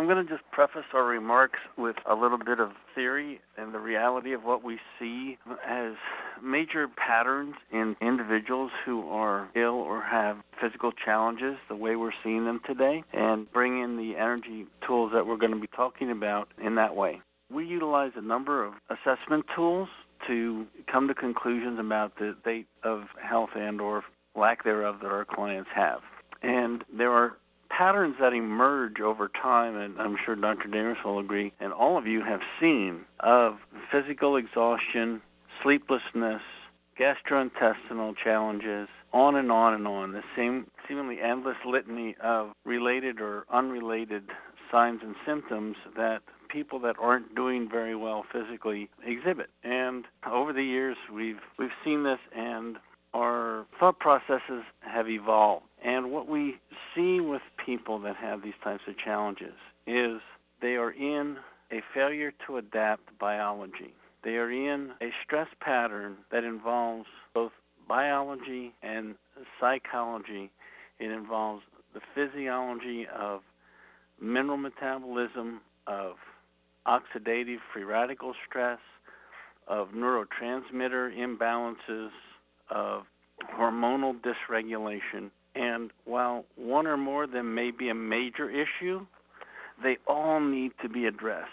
I'm going to just preface our remarks with a little bit of theory and the reality of what we see as major patterns in individuals who are ill or have physical challenges, the way we're seeing them today, and bring in the energy tools that we're going to be talking about in that way. We utilize a number of assessment tools to come to conclusions about the state of health and or lack thereof that our clients have. And there are patterns that emerge over time, and I'm sure Dr. Davis will agree, and all of you have seen, of physical exhaustion, sleeplessness, gastrointestinal challenges, on and on and on, the same seemingly endless litany of related or unrelated signs and symptoms that people that aren't doing very well physically exhibit. And over the years, we've seen this, and our thought processes have evolved. And what we see with people that have these types of challenges is they are in a failure to adapt biology. They are in a stress pattern that involves both biology and psychology. It involves the physiology of mineral metabolism, of oxidative free radical stress, of neurotransmitter imbalances, of hormonal dysregulation. And while one or more of them may be a major issue, they all need to be addressed.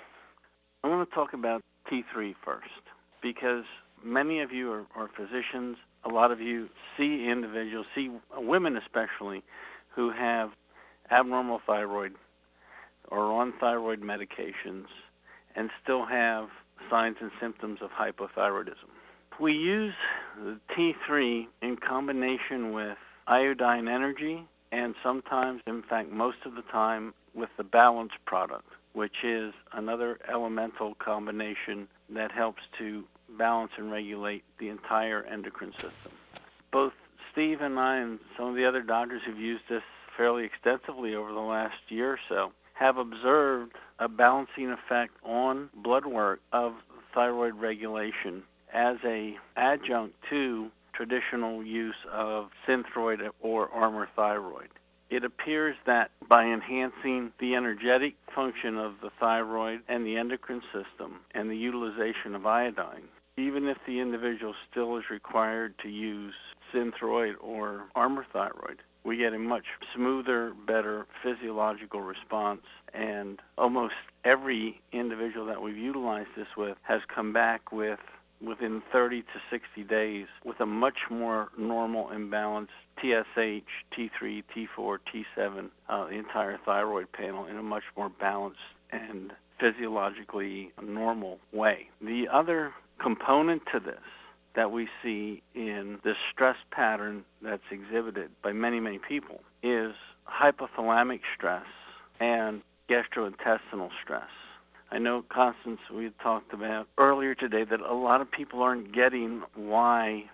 I want to talk about T3 first, because many of you are physicians. A lot of you see individuals, see women especially, who have abnormal thyroid or on thyroid medications and still have signs and symptoms of hypothyroidism. We use the T3 in combination with iodine energy, and sometimes, in fact, most of the time, with the Balance product, which is another elemental combination that helps to balance and regulate the entire endocrine system. Both Steve and I and some of the other doctors who've used this fairly extensively over the last year or so have observed a balancing effect on blood work of thyroid regulation as a adjunct to traditional use of Synthroid or Armour thyroid. It appears that by enhancing the energetic function of the thyroid and the endocrine system and the utilization of iodine, even if the individual still is required to use Synthroid or Armour thyroid, we get a much smoother, better physiological response. And almost every individual that we've utilized this with has come back within 30 to 60 days with a much more normal and balanced TSH, T3, T4, T7, the entire thyroid panel in a much more balanced and physiologically normal way. The other component to this that we see in this stress pattern that's exhibited by many, many people is hypothalamic stress and gastrointestinal stress. I know, Constance, we had talked about earlier today that a lot of people aren't getting why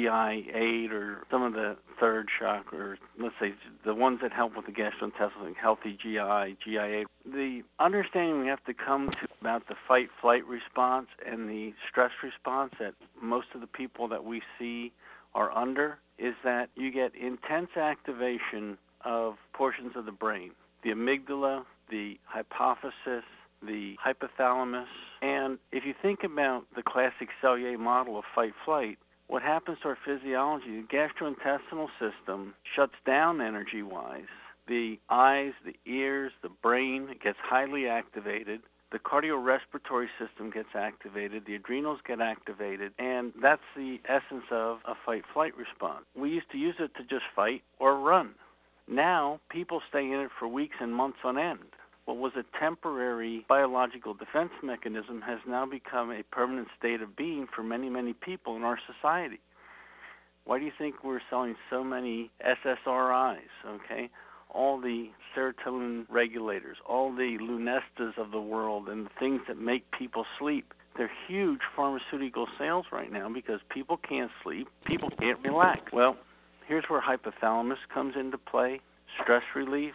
GI-8 or some of the third shock, or let's say the ones that help with the gastrointestinal, like healthy GI, GI-8. The understanding we have to come to about the fight-flight response and the stress response that most of the people that we see are under is that you get intense activation of portions of the brain, the amygdala, the hypophysis, the hypothalamus. And if you think about the classic Cellier model of fight-flight, what happens to our physiology, the gastrointestinal system shuts down energy-wise. The eyes, the ears, the brain gets highly activated. The cardiorespiratory system gets activated. The adrenals get activated. And that's the essence of a fight-flight response. We used to use it to just fight or run. Now, people stay in it for weeks and months on end. What was a temporary biological defense mechanism has now become a permanent state of being for many, many people in our society. Why do you think we're selling so many SSRIs, okay? All the serotonin regulators, all the Lunestas of the world, and the things that make people sleep. They're huge pharmaceutical sales right now because people can't sleep, people can't relax. Well, here's where hypothalamus comes into play, stress relief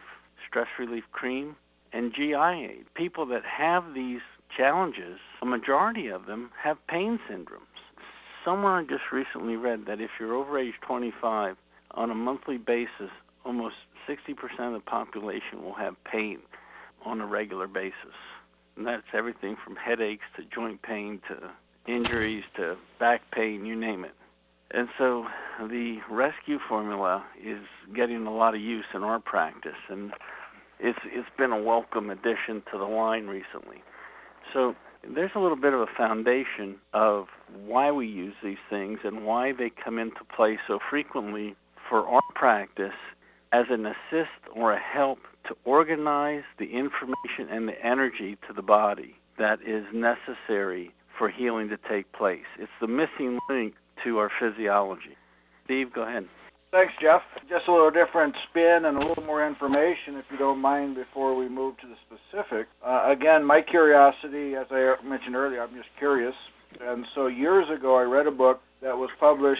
cream, and GI-8. People that have these challenges, a majority of them have pain syndromes. Somewhere I just recently read that if you're over age 25, on a monthly basis, almost 60% of the population will have pain. on a regular basis. And that's everything from headaches to joint pain to injuries to back pain, you name it. And so the rescue formula is getting a lot of use in our practice, and it's been a welcome addition to the line recently. So there's a little bit of a foundation of why we use these things and why they come into play so frequently for our practice as an assist or a help to organize the information and the energy to the body that is necessary for healing to take place. It's the missing link to our physiology. Steve, go ahead. Thanks, Jeff. Just a little different spin and a little more information, if you don't mind, before we move to the specific. Again, my curiosity, as I mentioned earlier, I'm just curious. And so years ago, I read a book that was published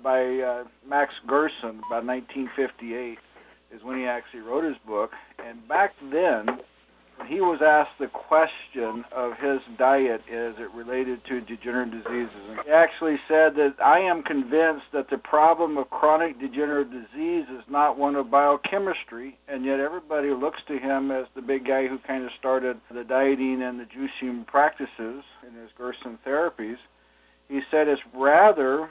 by Max Gerson, about 1958, is when he actually wrote his book. And back then, when he was asked the question of his diet as it related to degenerative diseases, and he actually said that I am convinced that the problem of chronic degenerative disease is not one of biochemistry, and yet everybody looks to him as the big guy who kind of started the dieting and the juicing practices in his Gerson therapies. He said it's rather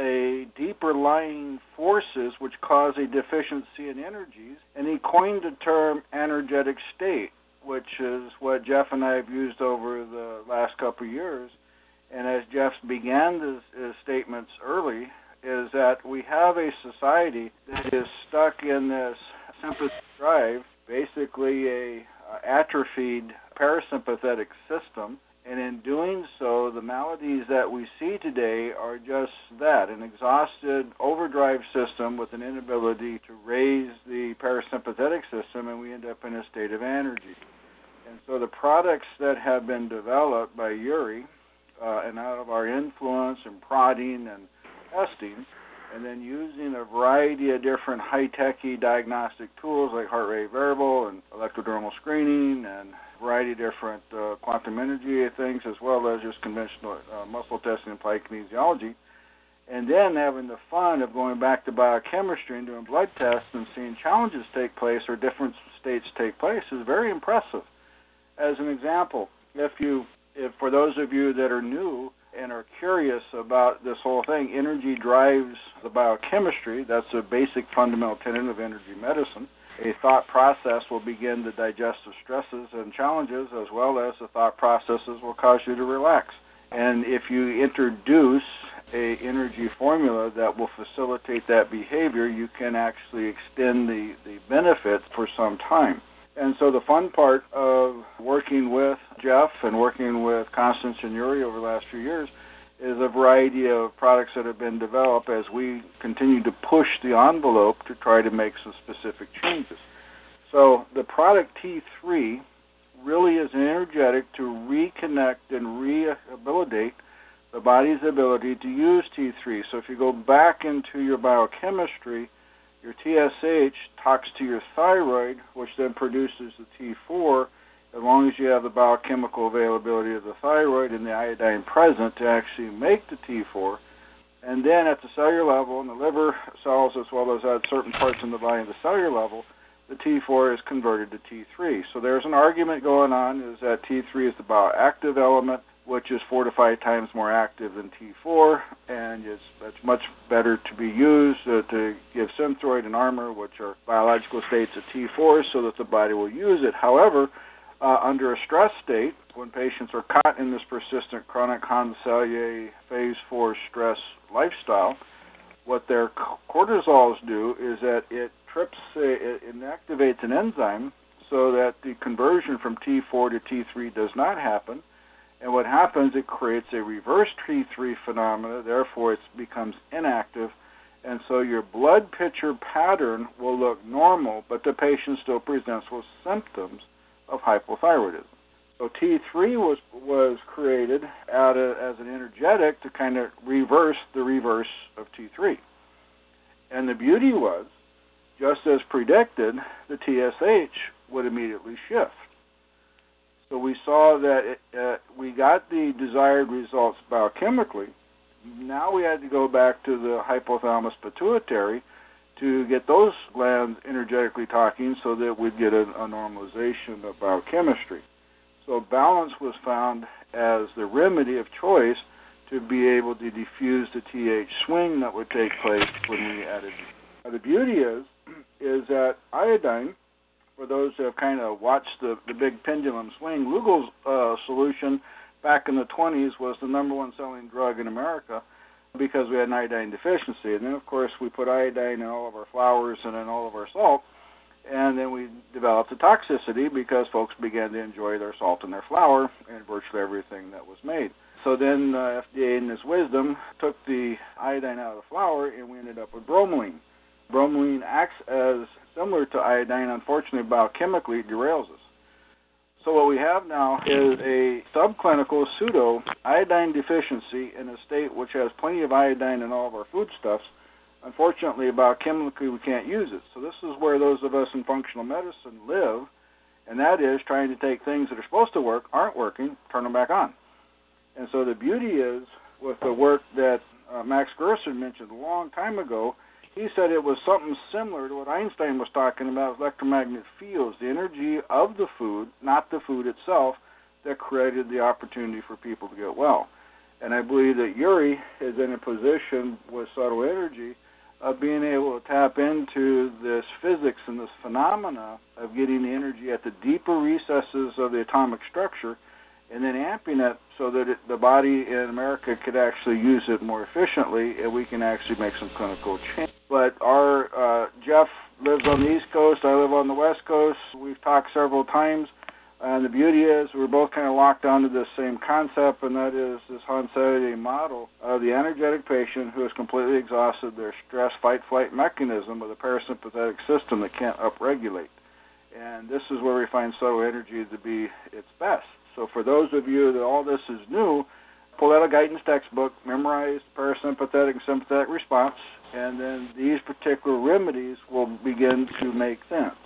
a deeper lying forces which cause a deficiency in energies, and he coined the term energetic state, which is what Jeff and I have used over the last couple of years. And as Jeff began his statements early, is that we have a society that is stuck in this sympathetic drive, basically a atrophied parasympathetic system. And in doing so, the maladies that we see today are just that, an exhausted overdrive system with an inability to raise the parasympathetic system, and we end up in a state of anergy. And so the products that have been developed by Uri, and out of our influence and prodding and testing, and then using a variety of different high-techy diagnostic tools like heart rate variable and electrodermal screening and a variety of different quantum energy things, as well as just conventional muscle testing and applied kinesiology, and then having the fun of going back to biochemistry and doing blood tests and seeing challenges take place or different states take place is very impressive. As an example, if for those of you that are new and are curious about this whole thing, energy drives the biochemistry. That's a basic fundamental tenet of energy medicine. A thought process will begin the digestive stresses and challenges, as well as the thought processes will cause you to relax. And if you introduce a energy formula that will facilitate that behavior, you can actually extend the benefits for some time. And so the fun part of working with Jeff and working with Constance and Uri over the last few years is a variety of products that have been developed as we continue to push the envelope to try to make some specific changes. So the product T3 really is an energetic to reconnect and rehabilitate the body's ability to use T3. So if you go back into your biochemistry, your TSH talks to your thyroid, which then produces the T4, as long as you have the biochemical availability of the thyroid and the iodine present to actually make the T4. And then at the cellular level, in the liver cells, as well as at certain parts in the body at the cellular level, the T4 is converted to T3. So there's an argument going on is that T3 is the bioactive element, which is 4 to 5 times more active than T4, and it's much better to be used to give Synthroid and Armour, which are biological states of T4, so that the body will use it. However, under a stress state, when patients are caught in this persistent chronic Hanselier phase 4 stress lifestyle, what their cortisols do is that it inactivates an enzyme so that the conversion from T4 to T3 does not happen. And what happens, it creates a reverse T3 phenomena, therefore it becomes inactive, and so your blood picture pattern will look normal, but the patient still presents with symptoms of hypothyroidism. So T3 was created as an energetic to kind of reverse the reverse of T3. And the beauty was, just as predicted, the TSH would immediately shift. So we saw that we got the desired results biochemically. Now we had to go back to the hypothalamus pituitary to get those glands energetically talking so that we'd get a normalization of biochemistry. So balance was found as the remedy of choice to be able to diffuse the TH swing that would take place when we added. The beauty is that iodine, for those who have kind of watched the big pendulum swing, Lugol's solution back in the 20s was the number one selling drug in America because we had an iodine deficiency. And then, of course, we put iodine in all of our flours and in all of our salt. And then we developed a toxicity because folks began to enjoy their salt and their flour and virtually everything that was made. So then FDA, in its wisdom, took the iodine out of the flour, and we ended up with bromelain. Bromelain acts as similar to iodine. Unfortunately, biochemically, it derails us. So what we have now is a subclinical pseudo-iodine deficiency in a state which has plenty of iodine in all of our foodstuffs. Unfortunately, biochemically, we can't use it. So this is where those of us in functional medicine live, and that is trying to take things that are supposed to work, aren't working, turn them back on. And so the beauty is, with the work that Max Gerson mentioned a long time ago, he said it was something similar to what Einstein was talking about, electromagnetic fields, the energy of the food, not the food itself, that created the opportunity for people to get well. And I believe that Uri is in a position with subtle energy of being able to tap into this physics and this phenomena of getting the energy at the deeper recesses of the atomic structure and then amping it so that the body in America could actually use it more efficiently, and we can actually make some clinical change. But our Jeff lives on the East Coast, I live on the West Coast. We've talked several times, and the beauty is we're both kind of locked onto this same concept, and that is this Hanseatic model of the energetic patient who has completely exhausted their stress fight-flight mechanism with a parasympathetic system that can't upregulate. And this is where we find subtle energy to be its best. So for those of you that all this is new, pull out a guidance textbook, memorize parasympathetic and sympathetic response, and then these particular remedies will begin to make sense.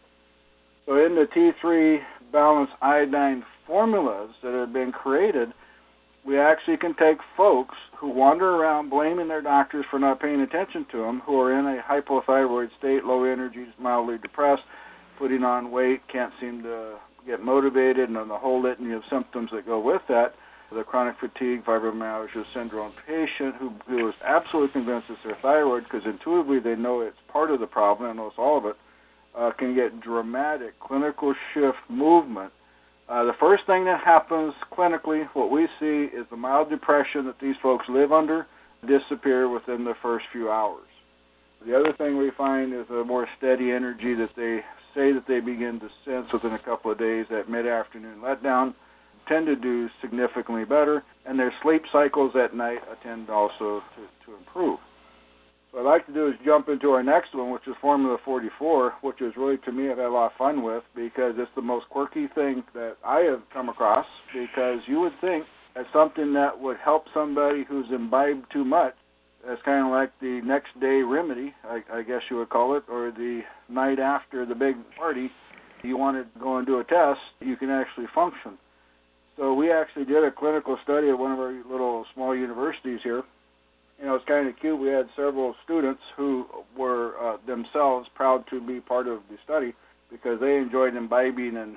So in the T3 Balance iodine formulas that have been created, we actually can take folks who wander around blaming their doctors for not paying attention to them, who are in a hypothyroid state, low energy, mildly depressed, putting on weight, can't seem to get motivated, and the whole litany of symptoms that go with that. The chronic fatigue, fibromyalgia syndrome patient who is absolutely convinced it's their thyroid because intuitively they know it's part of the problem and knows all of it, can get dramatic clinical shift movement. The first thing that happens clinically, what we see is the mild depression that these folks live under disappear within the first few hours. The other thing we find is a more steady energy that they say that they begin to sense within a couple of days. That mid-afternoon letdown tend to do significantly better, and their sleep cycles at night tend also to improve. What I'd like to do is jump into our next one, which is Formula 44, which is really, to me, I've had a lot of fun with because it's the most quirky thing that I have come across, because you would think that something that would help somebody who's imbibed too much, as kind of like the next day remedy, I guess you would call it, or the night after the big party, you want to go and do a test, you can actually function. So we actually did a clinical study at one of our little small universities here. You know, it's kind of cute. We had several students who were themselves proud to be part of the study because they enjoyed imbibing and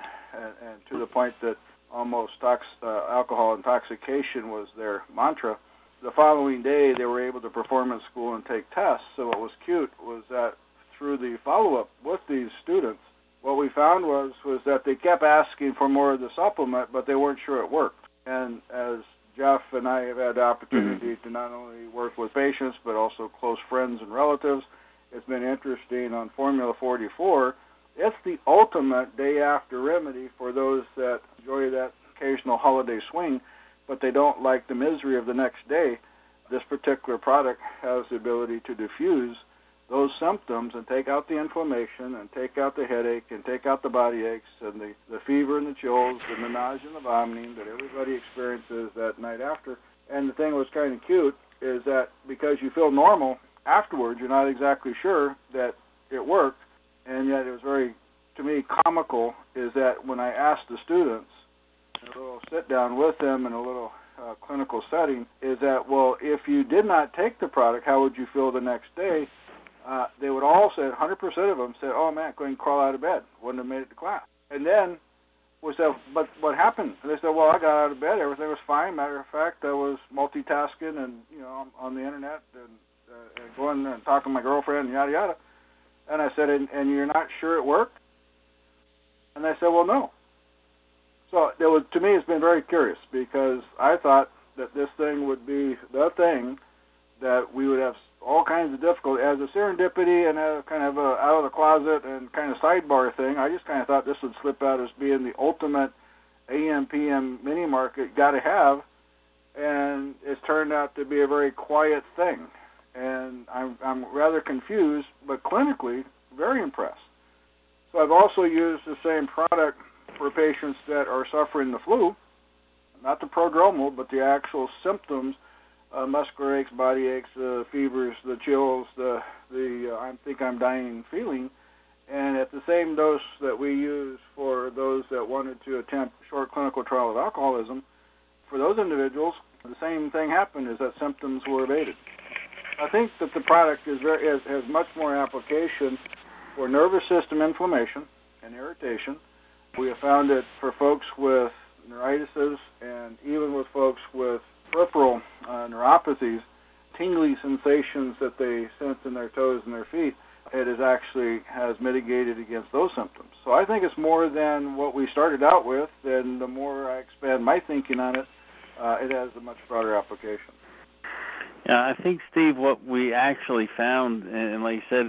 to the point that almost alcohol intoxication was their mantra. The following day, they were able to perform in school and take tests. So what was cute was that through the follow-up with these students, what we found was that they kept asking for more of the supplement, but they weren't sure it worked. And as Jeff and I have had the opportunity to not only work with patients, but also close friends and relatives, it's been interesting on Formula 44. It's the ultimate day-after remedy for those that enjoy that occasional holiday swing, but they don't like the misery of the next day. This particular product has the ability to diffuse those symptoms and take out the inflammation and take out the headache and take out the body aches and the fever and the chills and the nausea and the vomiting that everybody experiences that night after. And the thing that was kind of cute is that because you feel normal afterwards, you're not exactly sure that it worked, and yet it was very, to me, comical, is that when I asked the students, a little sit down with them in a little clinical setting, is that, well, if you did not take the product, how would you feel the next day? they would all say, 100% of them said, "Oh man, couldn't crawl out of bed, wouldn't have made it to class." And then we said, "But what happened?" And they said, "Well, I got out of bed, everything was fine. Matter of fact, I was multitasking and on the internet and going and talking to my girlfriend and yada yada." And I said, "And you're not sure it worked?" And they said, "Well, no." So to me, it's been very curious because I thought that this thing would be the thing that we would have all kinds of difficulty as a serendipity and a kind of a out of the closet and kind of sidebar thing. I just kind of thought this would slip out as being the ultimate AM/PM mini market got to have, and it's turned out to be a very quiet thing. And I'm rather confused, but clinically very impressed. So I've also used the same product for patients that are suffering the flu, not the prodromal, but the actual symptoms, muscular aches, body aches, fevers, the chills, the I think I'm dying feeling. And at the same dose that we use for those that wanted to attempt a short clinical trial of alcoholism, for those individuals, the same thing happened, is that symptoms were abated. I think that the product has much more application for nervous system inflammation and irritation. We have found it for folks with neuritis and even with folks with peripheral neuropathies, tingly sensations that they sense in their toes and their feet. It has mitigated against those symptoms. So I think it's more than what we started out with, and the more I expand my thinking on it, it has a much broader application. Yeah, I think, Steve, what we actually found, and like you said,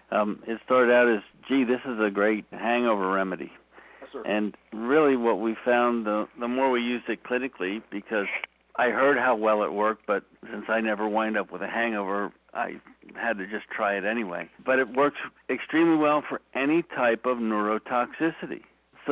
it started out as, gee, this is a great hangover remedy. Yes, sir. And really what we found, the more we used it clinically, because I heard how well it worked, but since I never wind up with a hangover, I had to just try it anyway. But it works extremely well for any type of neurotoxicity. So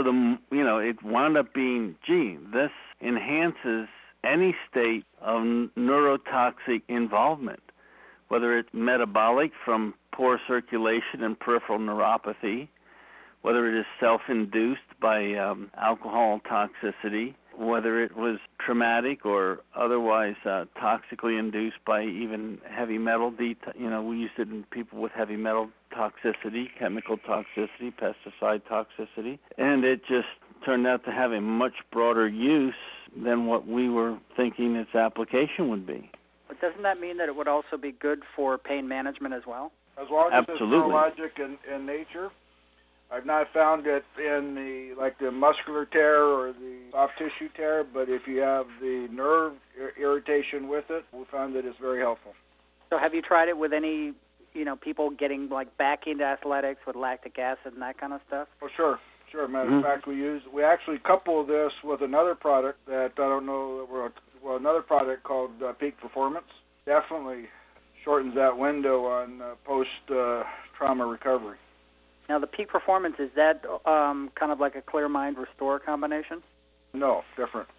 it wound up being, gee, this enhances any state of neurotoxic involvement, whether it's metabolic from poor circulation and peripheral neuropathy, whether it is self-induced by alcohol toxicity, whether it was traumatic or otherwise toxically induced by even heavy metal. We used it in people with heavy metal toxicity, chemical toxicity, pesticide toxicity, and it just turned out to have a much broader use than what we were thinking its application would be. But doesn't that mean that it would also be good for pain management as well? As long as Absolutely. It's neurologic in nature. I've not found it in the muscular tear or the soft tissue tear, but if you have the nerve irritation with it, we found that it's very helpful. So have you tried it with any, people getting back into athletics with lactic acid and that kind of stuff? Oh, sure. Matter of fact, we actually couple this with another product that I don't know, another product called Peak Performance. Definitely shortens that window on post-trauma recovery. Now, the Peak Performance, is that kind of like a Clear Mind Restore combination? No, different.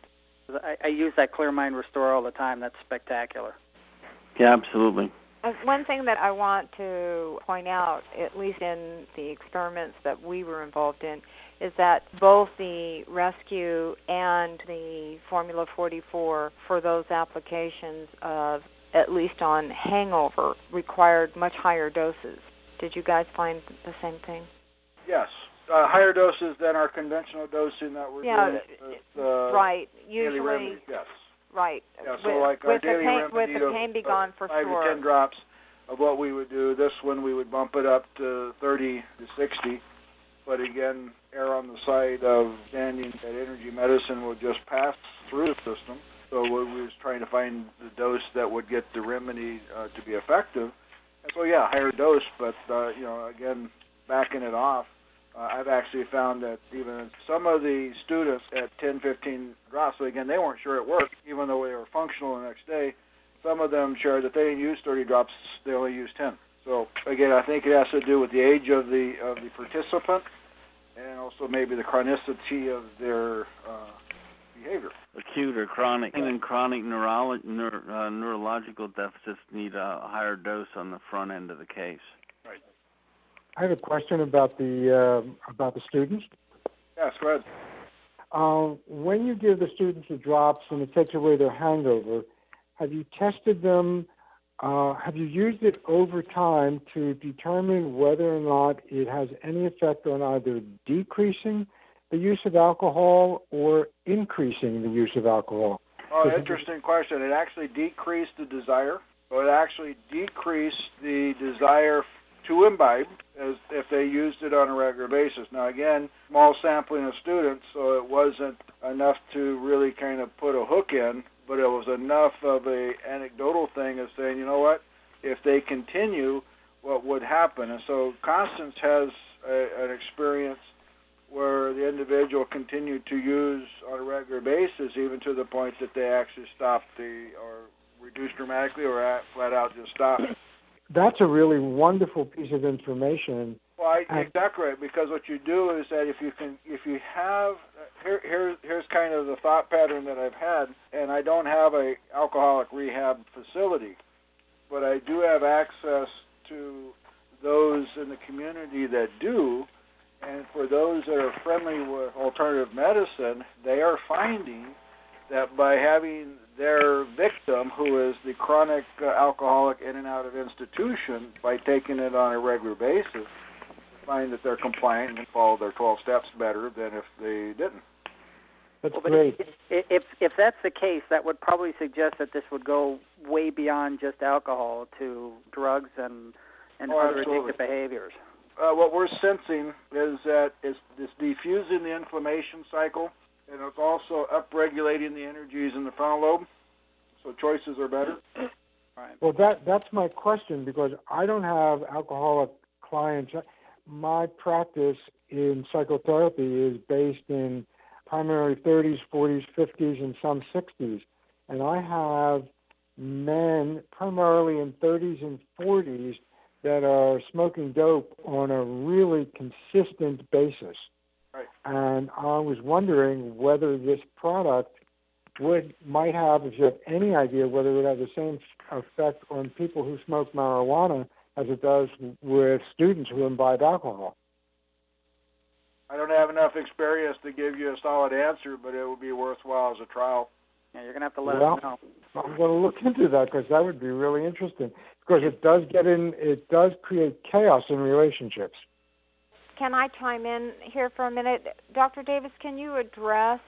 I use that Clear Mind Restore all the time. That's spectacular. Yeah, absolutely. One thing that I want to point out, at least in the experiments that we were involved in, is that both the Rescue and the Formula 44 for those applications of, at least on hangover, required much higher doses. Did you guys find the same thing? Yes. Higher doses than our conventional dosing that we're doing. Right. Daily remedy, yes. Right. Yeah, so like our daily remedy with the pain be gone for 5 sure. to 10 drops of what we would do. This one we would bump it up to 30 to 60. But again, err on the side of understanding that energy medicine will just pass through the system. So we was trying to find the dose that would get the remedy to be effective. And so yeah, higher dose, but again, backing it off. I've actually found that even some of the students at 10, 15 drops, so again, they weren't sure it worked, even though they were functional the next day. Some of them shared that they didn't use 30 drops, they only used 10. So again, I think it has to do with the age of the participant and also maybe the chronicity of their behavior. Acute or chronic, and chronic neurological deficits need a higher dose on the front end of the case. Right. I have a question about the students. Yes, go ahead. When you give the students the drops and it takes away their hangover, have you tested them have you used it over time to determine whether or not it has any effect on either decreasing the use of alcohol or increasing the use of alcohol? Oh, interesting question. It actually decreased the desire. So it actually decreased the desire to imbibe as if they used it on a regular basis. Now, again, small sampling of students, so it wasn't enough to really kind of put a hook in, but it was enough of a anecdotal thing of saying, you know what, if they continue, what would happen? And so Constance has an experience where the individual continued to use on a regular basis, even to the point that they actually stopped or reduced dramatically or flat out just stopped. That's a really wonderful piece of information. Well, exactly right, because what you do is that if you have, here's kind of the thought pattern that I've had, and I don't have a alcoholic rehab facility, but I do have access to those in the community that do, and for those that are friendly with alternative medicine, they are finding that by having their victim, who is the chronic alcoholic in and out of institution, by taking it on a regular basis, find that they're compliant and follow their 12 steps better than if they didn't. That's great. If that's the case, that would probably suggest that this would go way beyond just alcohol to drugs and other absolutely. addictive behaviors. What we're sensing is that it's defusing the inflammation cycle, and it's also upregulating the energies in the frontal lobe, so choices are better. Right. Well, that's my question, because I don't have alcoholic clients. My practice in psychotherapy is based in primarily 30s, 40s, 50s, and some 60s. And I have men primarily in 30s and 40s that are smoking dope on a really consistent basis. Right. And I was wondering whether this product might have, if you have any idea, whether it would have the same effect on people who smoke marijuana as it does with students who imbibe alcohol. I don't have enough experience to give you a solid answer, but it would be worthwhile as a trial. Yeah, you're going to have to let us know. I'm going to look into that, because that would be really interesting. Because it does create chaos in relationships. Can I chime in here for a minute? Dr. Davis, can you address,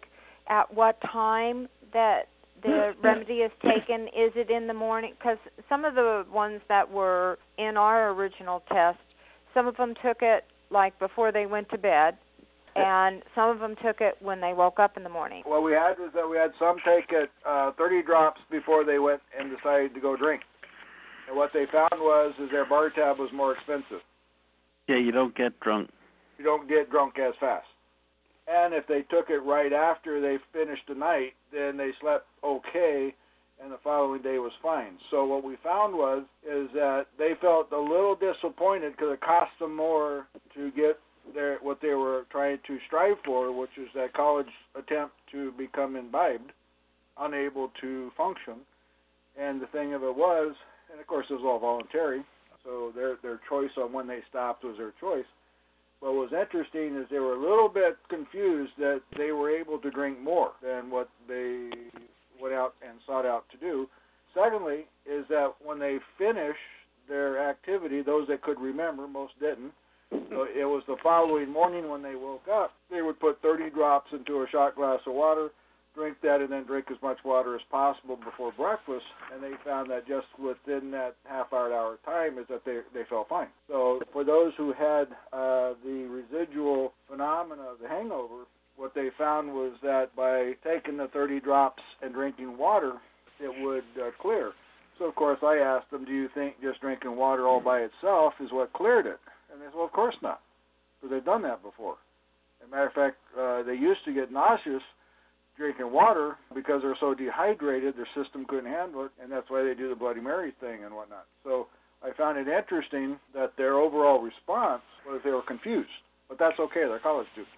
at what time that the remedy is taken? Is it in the morning? Because some of the ones that were in our original test, some of them took it, before they went to bed, and some of them took it when they woke up in the morning. What we had was that we had some take it 30 drops before they went and decided to go drink. And what they found is their bar tab was more expensive. Yeah, you don't get drunk. You don't get drunk as fast. And if they took it right after they finished the night, then they slept okay, and the following day was fine. So what we found is that they felt a little disappointed because it cost them more to get what they were trying to strive for, which is that college attempt to become imbibed, unable to function. And the thing of it was, and of course it was all voluntary, so their choice on when they stopped was their choice. What was interesting is they were a little bit confused that they were able to drink more than what they went out and sought out to do. Secondly, is that when they finished their activity, those that could remember, most didn't, so it was the following morning when they woke up, they would put 30 drops into a shot glass of water, drink that, and then drink as much water as possible before breakfast, and they found that just within that half-hour to hour time is that they felt fine. So for those who had the residual phenomena of the hangover, what they found was that by taking the 30 drops and drinking water, it would clear. So, of course, I asked them, do you think just drinking water all by itself is what cleared it? And they said, well, of course not, because they've done that before. As a matter of fact, they used to get nauseous drinking water because they're so dehydrated, their system couldn't handle it, and that's why they do the Bloody Mary thing and whatnot. So I found it interesting that their overall response was they were confused, but that's okay. They're college students.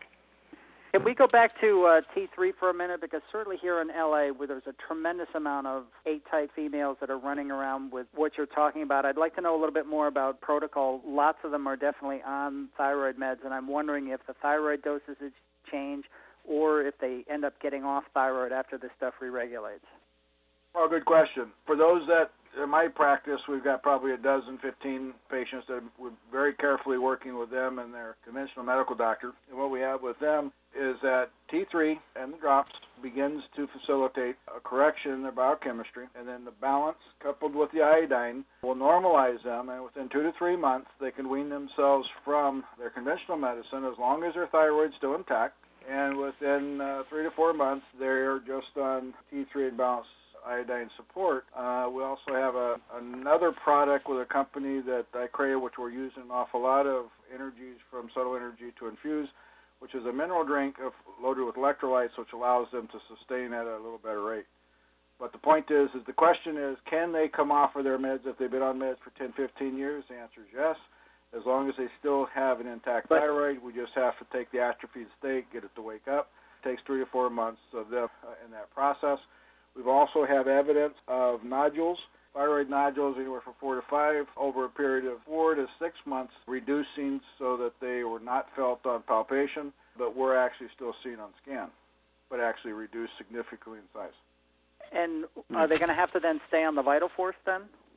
Can we go back to T3 for a minute? Because certainly here in LA, where there's a tremendous amount of A-type females that are running around with what you're talking about, I'd like to know a little bit more about protocol. Lots of them are definitely on thyroid meds, and I'm wondering if the thyroid dosages change or if they end up getting off thyroid after this stuff re-regulates. Well, good question. For those that in my practice, we've got probably a dozen, 15 patients that we're very carefully working with them and their conventional medical doctor. And what we have with them is that T3 and the drops begins to facilitate a correction in their biochemistry, and then the balance coupled with the iodine will normalize them, and within 2 to 3 months they can wean themselves from their conventional medicine as long as their thyroid's still intact, and within 3 to 4 months they're just on T3 and balanced iodine support. We also have another product with a company that I created, which we're using an awful lot of energies from Subtle Energy to infuse, which is a mineral drink loaded with electrolytes, which allows them to sustain at a little better rate. But the point is the question is, can they come off of their meds if they've been on meds for 10, 15 years? The answer is yes. As long as they still have an intact thyroid, we just have to take the atrophied state, get it to wake up. It takes 3 to 4 months of them in that process. We've also have evidence of nodules, thyroid nodules anywhere from 4 to 5 over a period of 4 to 6 months, reducing so that they were not felt on palpation, but were actually still seen on scan, but actually reduced significantly in size. And are they going to have to then stay on the Vital Force then?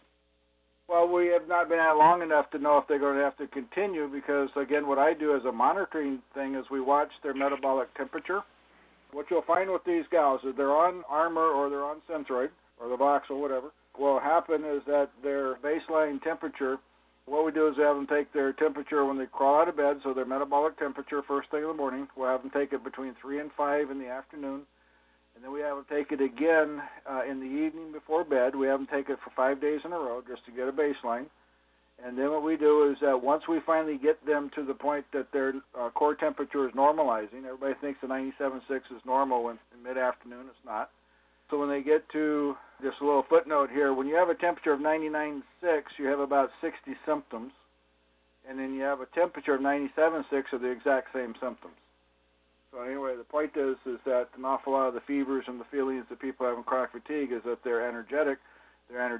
Well, we have not been at long enough to know if they're going to have to continue because, again, what I do as a monitoring thing is we watch their metabolic temperature. What you'll find with these gals is they're on Armour or they're on Synthroid or the box or whatever. What will happen is that their baseline temperature, what we do is we have them take their temperature when they crawl out of bed, so their metabolic temperature first thing in the morning. We'll have them take it between 3 and 5 in the afternoon. And then we have them take it again in the evening before bed. We have them take it for 5 days in a row just to get a baseline. And then what we do is that once we finally get them to the point that their core temperature is normalizing, everybody thinks the 97.6 is normal when in mid-afternoon. It's not. So when they get to, just a little footnote here, when you have a temperature of 99.6, you have about 60 symptoms. And then you have a temperature of 97.6 of the exact same symptoms. So anyway, the point is that an awful lot of the fevers and the feelings that people have in chronic fatigue is that they're energetic. They're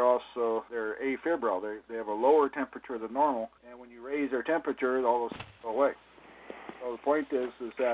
afebrile. They have a lower temperature than normal. And when you raise their temperature, all those go away. So the point is that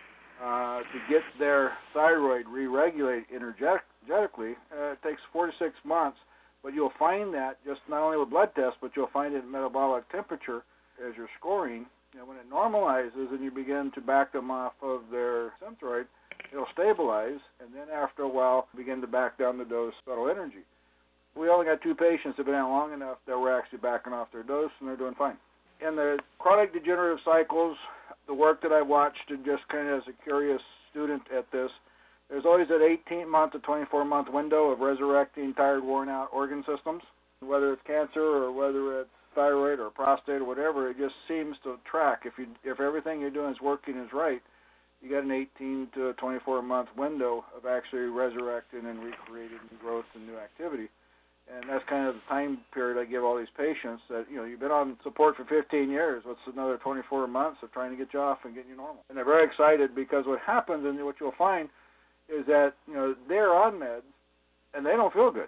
to get their thyroid re-regulate energetically, it takes 4 to 6 months. But you'll find that just not only with blood tests, but you'll find it in metabolic temperature as you're scoring. When it normalizes and you begin to back them off of their Synthroid, it'll stabilize, and then after a while, begin to back down the dose of Subtle Energy. We only got 2 patients that have been out long enough that we're actually backing off their dose, and they're doing fine. In the chronic degenerative cycles, the work that I watched, and just kind of as a curious student at this, there's always that 18-month to 24-month window of resurrecting tired, worn-out organ systems. Whether it's cancer or whether it's thyroid or prostate or whatever, it just seems to track. If everything you're doing is working is right, you got an 18 to a 24-month window of actually resurrecting and recreating growth and new activity. And that's kind of the time period I give all these patients that, you've been on support for 15 years. What's another 24 months of trying to get you off and get you normal? And they're very excited because what happens and what you'll find is that, they're on meds and they don't feel good.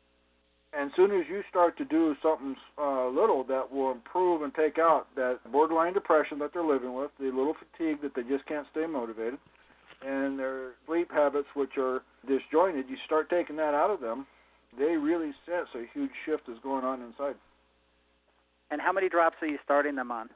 And as soon as you start to do something little that will improve and take out that borderline depression that they're living with, the little fatigue that they just can't stay motivated, and their sleep habits which are disjointed, you start taking that out of them, they really sense a huge shift is going on inside. And how many drops are you starting them on?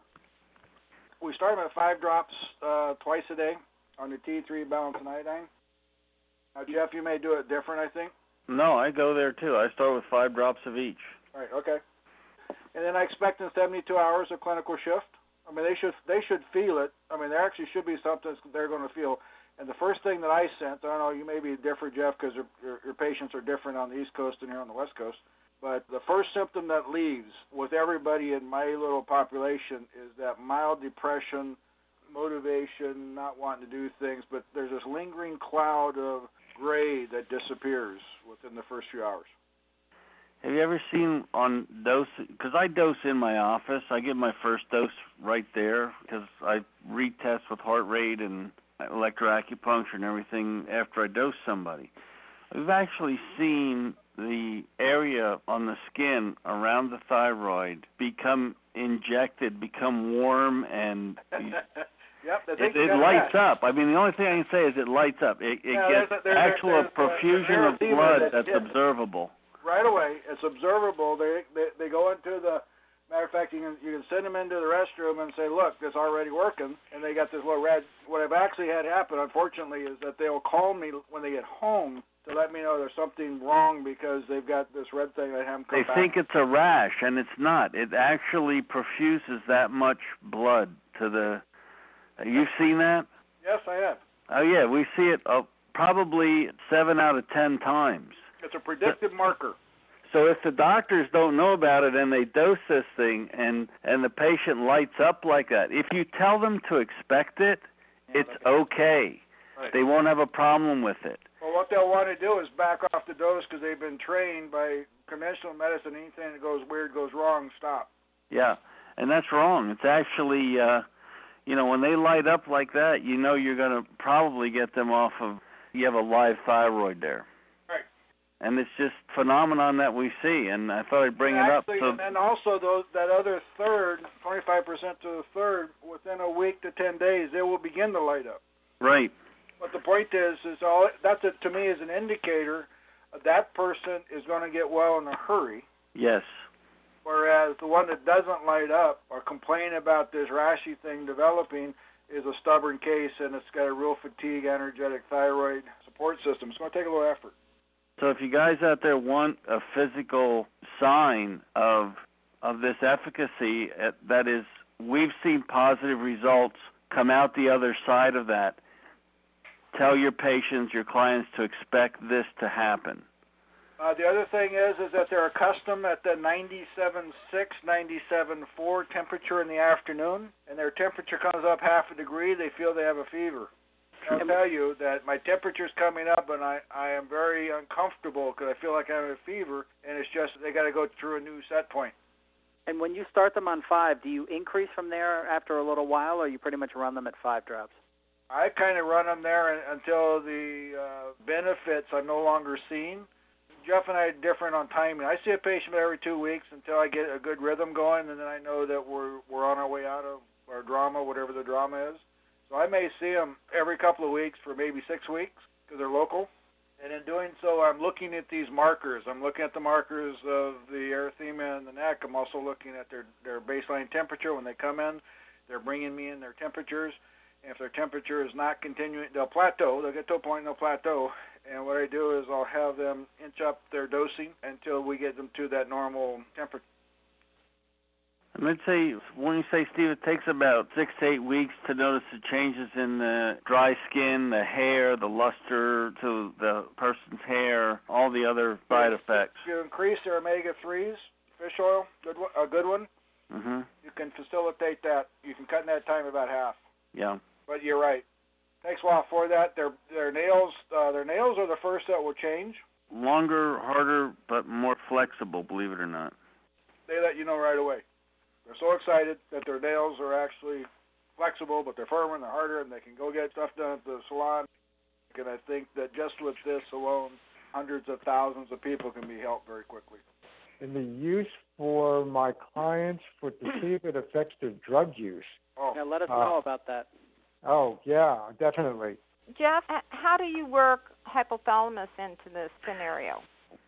We start them at 5 drops twice a day on the T3 balance and iodine. Now, Jeff, you may do it different, I think. No, I go there too. I start with 5 drops of each. Right, okay. And then I expect in 72 hours a clinical shift. I mean, they should feel it. I mean, there actually should be something they're going to feel. And the first thing that I sent, I don't know, you may be different, Jeff, because your patients are different on the East Coast and here on the West Coast. But the first symptom that leaves with everybody in my little population is that mild depression, motivation, not wanting to do things, but there's this lingering cloud of gray that disappears within the first few hours. Have you ever seen on dose, because I dose in my office, I get my first dose right there because I retest with heart rate and electroacupuncture and everything after I dose somebody. We've actually seen the area on the skin around the thyroid become injected, become warm, and Yep, it lights up. I mean, the only thing I can say is it lights up. It gets actual profusion of blood that's observable. right away. It's observable. They go into the, matter of fact, you can send them into the restroom and say, look, it's already working, and they got this little red. What I've actually had happen, unfortunately, is that they'll call me when they get home to let me know there's something wrong because they've got this red thing that haven't come They back. think it's a rash, and it's not. It actually perfuses that much blood to the... You've seen that? Yes, I have. Oh, yeah, we see it probably 7 out of 10 times. It's a predictive marker. So if the doctors don't know about it and they dose this thing and the patient lights up like that, if you tell them to expect it, it's okay. Right. They won't have a problem with it. Well, what they'll want to do is back off the dose because they've been trained by conventional medicine. Anything that goes weird, goes wrong, stop. Yeah, and that's wrong. It's actually, when they light up like that, you're going to probably get them off of, you have a live thyroid there. Right. And it's just a phenomenon that we see, and I thought I'd bring it up. And then also that other third, 25% to a third, within a week to 10 days, they will begin to light up. Right. But the point is to me is an indicator that person is going to get well in a hurry. Yes. Whereas the one that doesn't light up or complain about this rashy thing developing is a stubborn case, and it's got a real fatigue, energetic thyroid support system. It's going to take a little effort. So if you guys out there want a physical sign of this efficacy, that is, we've seen positive results come out the other side of that. Tell your patients, your clients, to expect this to happen. The other thing is that they're accustomed at the 97.6, 97.4 temperature in the afternoon, and their temperature comes up half a degree, they feel they have a fever. I'll tell you that my temperature's coming up, and I am very uncomfortable because I feel like I have a fever, and it's just they got to go through a new set point. And when you start them on 5, do you increase from there after a little while, or you pretty much run them at 5 drops? I kind of run them there until the benefits I'm no longer seeing. Jeff and I are different on timing. I see a patient every 2 weeks until I get a good rhythm going, and then I know that we're on our way out of our drama, whatever the drama is. So I may see them every couple of weeks for maybe 6 weeks because they're local. And in doing so, I'm looking at these markers. I'm looking at the markers of the erythema in the neck. I'm also looking at their baseline temperature when they come in. They're bringing me in their temperatures. And if their temperature is not continuing, they'll plateau. They'll get to a point and they'll plateau. And what I do is I'll have them inch up their dosing until we get them to that normal temperature. And let's say, when you say, Steve, it takes about 6 to 8 weeks to notice the changes in the dry skin, the hair, the luster to the person's hair, all the other side effects. If you increase their omega-3s, fish oil, a good one, Mm-hmm. you can facilitate that. You can cut in that time about half. Yeah. But you're right. Takes a while for that. Their nails are the first that will change. Longer, harder, but more flexible, believe it or not. They let you know right away. They're so excited that their nails are actually flexible, but they're firmer and they're harder, and they can go get stuff done at the salon. And I think that just with this alone, hundreds of thousands of people can be helped very quickly. And the use for my clients to see if it affects their drug use. Oh, Now let us know about that. Oh, yeah, definitely. Jeff, how do you work hypothalamus into this scenario?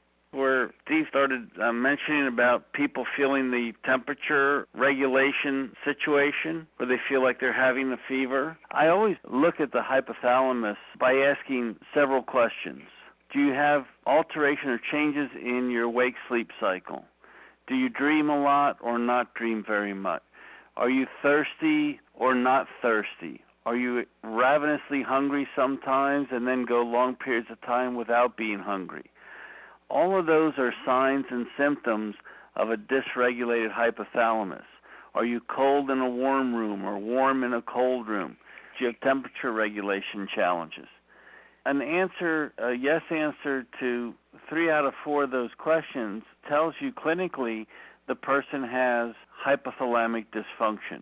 Where Steve started mentioning about people feeling the temperature regulation situation, where they feel like they're having a fever. I always look at the hypothalamus by asking several questions. Do you have alteration or changes in your wake-sleep cycle? Do you dream a lot or not dream very much? Are you thirsty or not thirsty? Are you ravenously hungry sometimes and then go long periods of time without being hungry? All of those are signs and symptoms of a dysregulated hypothalamus. Are you cold in a warm room or warm in a cold room? Do you have temperature regulation challenges? An answer, a yes answer to 3 out of 4 of those questions tells you clinically the person has hypothalamic dysfunction.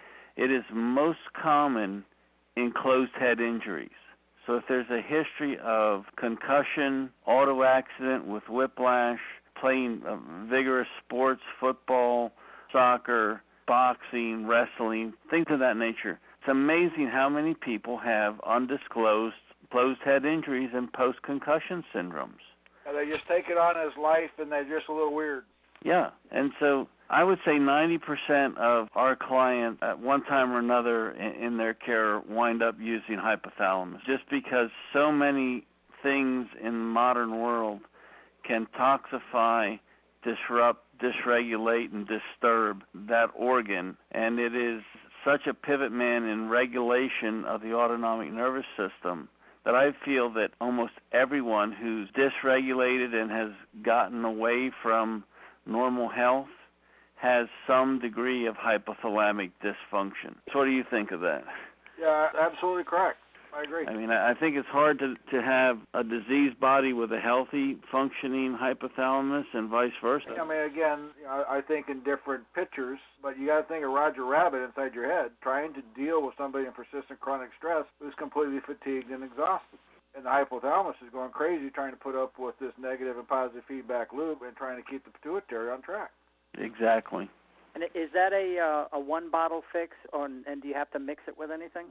It is most common in closed head injuries. So if there's a history of concussion, auto accident with whiplash, playing vigorous sports, football, soccer, boxing, wrestling, things of that nature, it's amazing how many people have undisclosed closed head injuries and post-concussion syndromes. They just take it on as life, and they're just a little weird. Yeah, and so I would say 90% of our clients at one time or another in their care wind up using hypothalamus, just because so many things in the modern world can toxify, disrupt, dysregulate, and disturb that organ, and it is such a pivot man in regulation of the autonomic nervous system that I feel that almost everyone who's dysregulated and has gotten away from normal health has some degree of hypothalamic dysfunction. So what do you think of that? Yeah, absolutely correct. I agree. I mean, I think it's hard to have a diseased body with a healthy, functioning hypothalamus and vice versa. I mean, again, I think in different pictures, but you got to think of Roger Rabbit inside your head trying to deal with somebody in persistent chronic stress who's completely fatigued and exhausted. And the hypothalamus is going crazy trying to put up with this negative and positive feedback loop and trying to keep the pituitary on track. Exactly. And is that a one-bottle fix, and do you have to mix it with anything?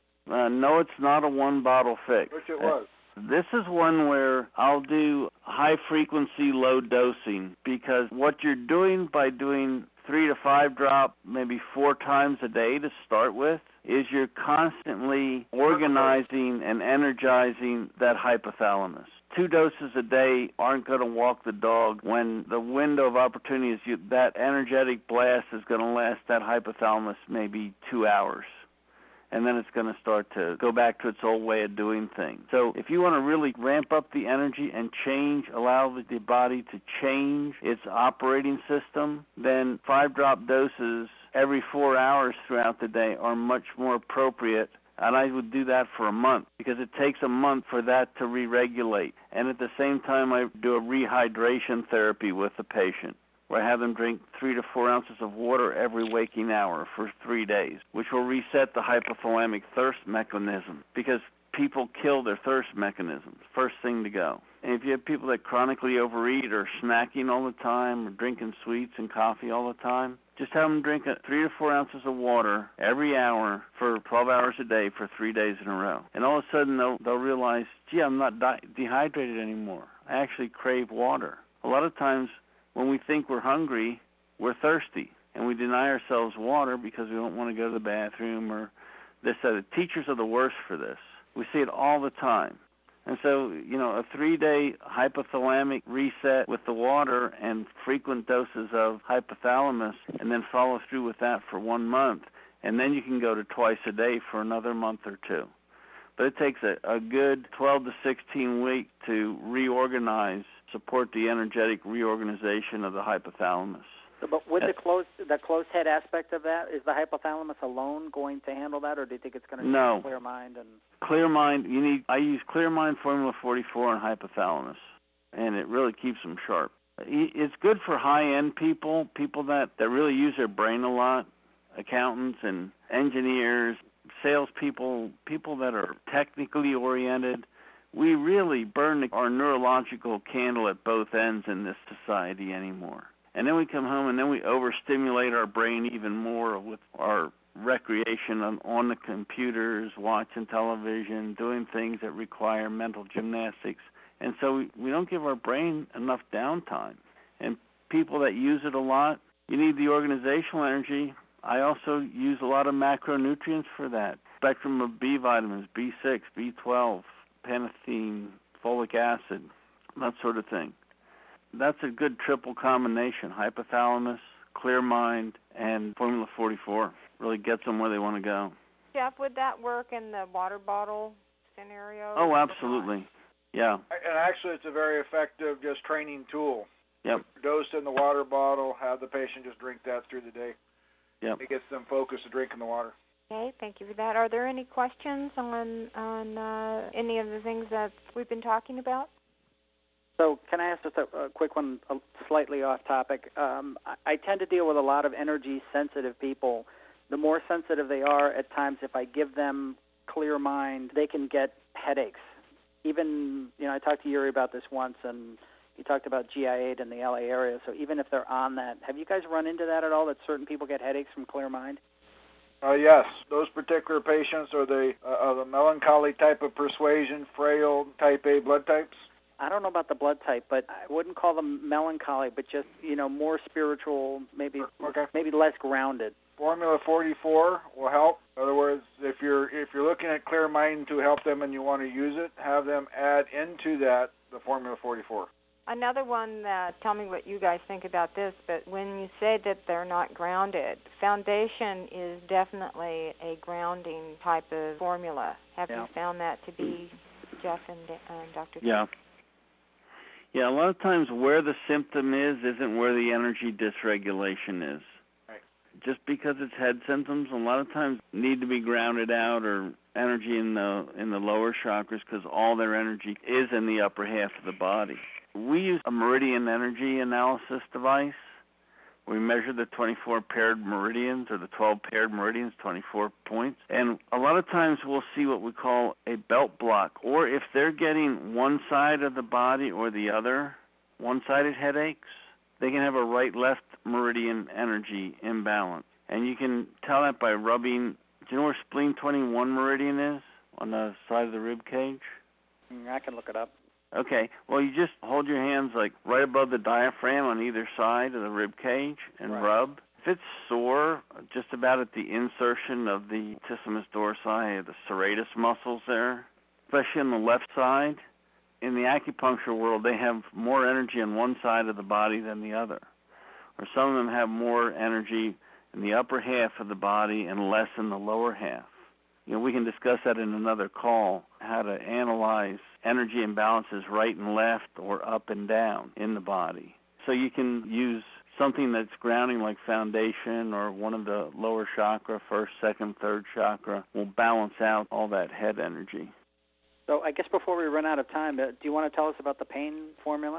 No, it's not a one-bottle fix. Which it was. This is one where I'll do high-frequency, low dosing, because what you're doing by doing 3 to 5 drop, maybe 4 times a day to start with, is you're constantly organizing and energizing that hypothalamus. 2 doses a day aren't going to walk the dog when the window of opportunity is that energetic blast is going to last that hypothalamus maybe 2 hours. And then it's going to start to go back to its old way of doing things. So if you want to really ramp up the energy and change, allow the body to change its operating system, then 5-drop doses every 4 hours throughout the day are much more appropriate. And I would do that for a month because it takes a month for that to re-regulate. And at the same time, I do a rehydration therapy with the patient, where I have them drink 3 to 4 ounces of water every waking hour for 3 days, which will reset the hypothalamic thirst mechanism because people kill their thirst mechanisms, first thing to go. And if you have people that chronically overeat or snacking all the time or drinking sweets and coffee all the time, just have them drink 3 to 4 ounces of water every hour for 12 hours a day for 3 days in a row. And all of a sudden they'll realize, gee, I'm not dehydrated anymore. I actually crave water. A lot of times when we think we're hungry, we're thirsty, and we deny ourselves water because we don't want to go to the bathroom or this. The teachers are the worst for this. We see it all the time. And so, a 3-day hypothalamic reset with the water and frequent doses of hypothalamus, and then follow through with that for 1 month, and then you can go to twice a day for another month or 2. But it takes a good 12 to 16 weeks to reorganize, support the energetic reorganization of the hypothalamus. But with the closed head aspect of that, is the hypothalamus alone going to handle that, or do you think it's going to No. clear mind? And Clear Mind, I use Clear Mind Formula 44 and hypothalamus, and it really keeps them sharp. It's good for high-end people that really use their brain a lot, accountants and engineers, salespeople, people that are technically oriented. We really burn our neurological candle at both ends in this society anymore. And then we come home and then we overstimulate our brain even more with our recreation on the computers, watching television, doing things that require mental gymnastics. And so we don't give our brain enough downtime. And people that use it a lot, you need the organizational energy. I also use a lot of macronutrients for that. Spectrum of B vitamins, B6, B12, panthenine, folic acid, that sort of thing. That's a good triple combination, hypothalamus, Clear Mind, and Formula 44. Really gets them where they want to go. Jeff, would that work in the water bottle scenario? Oh, absolutely. Yeah. And actually, it's a very effective just training tool. Yep. Dose in the water bottle, have the patient just drink that through the day. Yep. It gets them focused to drinking the water. Okay, thank you for that. Are there any questions on any of the things that we've been talking about? so can I ask just a quick one, slightly off topic? I tend to deal with a lot of energy-sensitive people. The more sensitive they are, at times, if I give them Clear Mind, they can get headaches. Even, I talked to Yuri about this once, and he talked about GI8 in the LA area. So even if they're on that, have you guys run into that at all, that certain people get headaches from Clear Mind? Yes, those particular patients are the melancholy type of persuasion, frail type A blood types. I don't know about the blood type, but I wouldn't call them melancholy, but just, more spiritual, maybe less grounded. Formula 44 will help. In other words, if you're looking at Clear Mind to help them and you want to use it, have them add into that the Formula 44. Another one that, tell me what you guys think about this, but when you say that they're not grounded, Foundation is definitely a grounding type of formula. Have you found that to be, Jeff and Dr. Yeah. Yeah, a lot of times where the symptom isn't where the energy dysregulation is. Right. Just because it's head symptoms, a lot of times need to be grounded out or energy in the lower chakras because all their energy is in the upper half of the body. We use a meridian energy analysis device. We measure the 24 paired meridians or the 12 paired meridians, 24 points. And a lot of times we'll see what we call a belt block. Or if they're getting one side of the body or the other, one-sided headaches, they can have a right-left meridian energy imbalance. And you can tell that by rubbing, do you know where spleen 21 meridian is on the side of the rib cage? I can look it up. Okay, well, you just hold your hands like right above the diaphragm on either side of the rib cage and rub. If it's sore, just about at the insertion of the latissimus dorsi, the serratus muscles there, especially on the left side, in the acupuncture world, they have more energy on one side of the body than the other. Or some of them have more energy in the upper half of the body and less in the lower half. We can discuss that in another call, how to analyze energy imbalances right and left or up and down in the body. So you can use something that's grounding like Foundation or one of the lower chakra, first, second, third chakra, will balance out all that head energy. So I guess before we run out of time, do you want to tell us about the pain formula?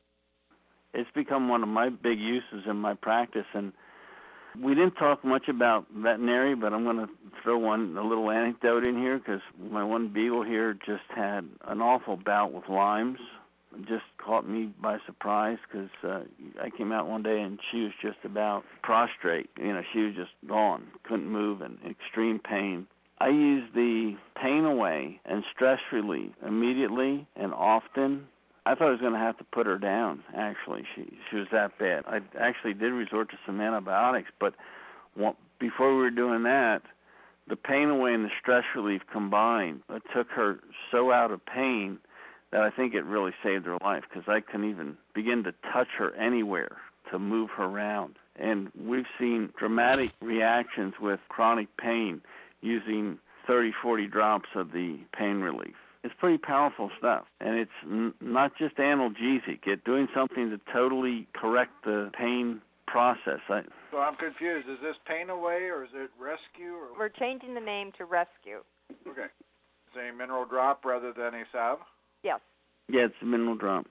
It's become one of my big uses in my practice, and we didn't talk much about veterinary, but I'm going to throw a little anecdote in here because my one beagle here just had an awful bout with Lyme's. It just caught me by surprise because I came out one day and she was just about prostrate. She was just gone, couldn't move, in extreme pain. I used the pain away and stress relief immediately and often. I thought I was going to have to put her down, actually. She was that bad. I actually did resort to some antibiotics, but before we were doing that, the pain away and the stress relief combined took her so out of pain that I think it really saved her life because I couldn't even begin to touch her anywhere to move her around. And we've seen dramatic reactions with chronic pain using 30, 40 drops of the pain relief. It's pretty powerful stuff, and it's not just analgesic. It's doing something to totally correct the pain process. So I'm confused. Is this pain away or is it rescue? We're changing the name to rescue. Okay. Is it a mineral drop rather than a salve? Yes. Yeah, it's a mineral drop.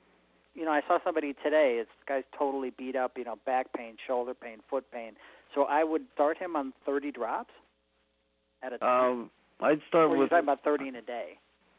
I saw somebody today. This guy's totally beat up, back pain, shoulder pain, foot pain. So I would start him on 30 drops at a time? I'd start or with... You're talking about 30 in a day?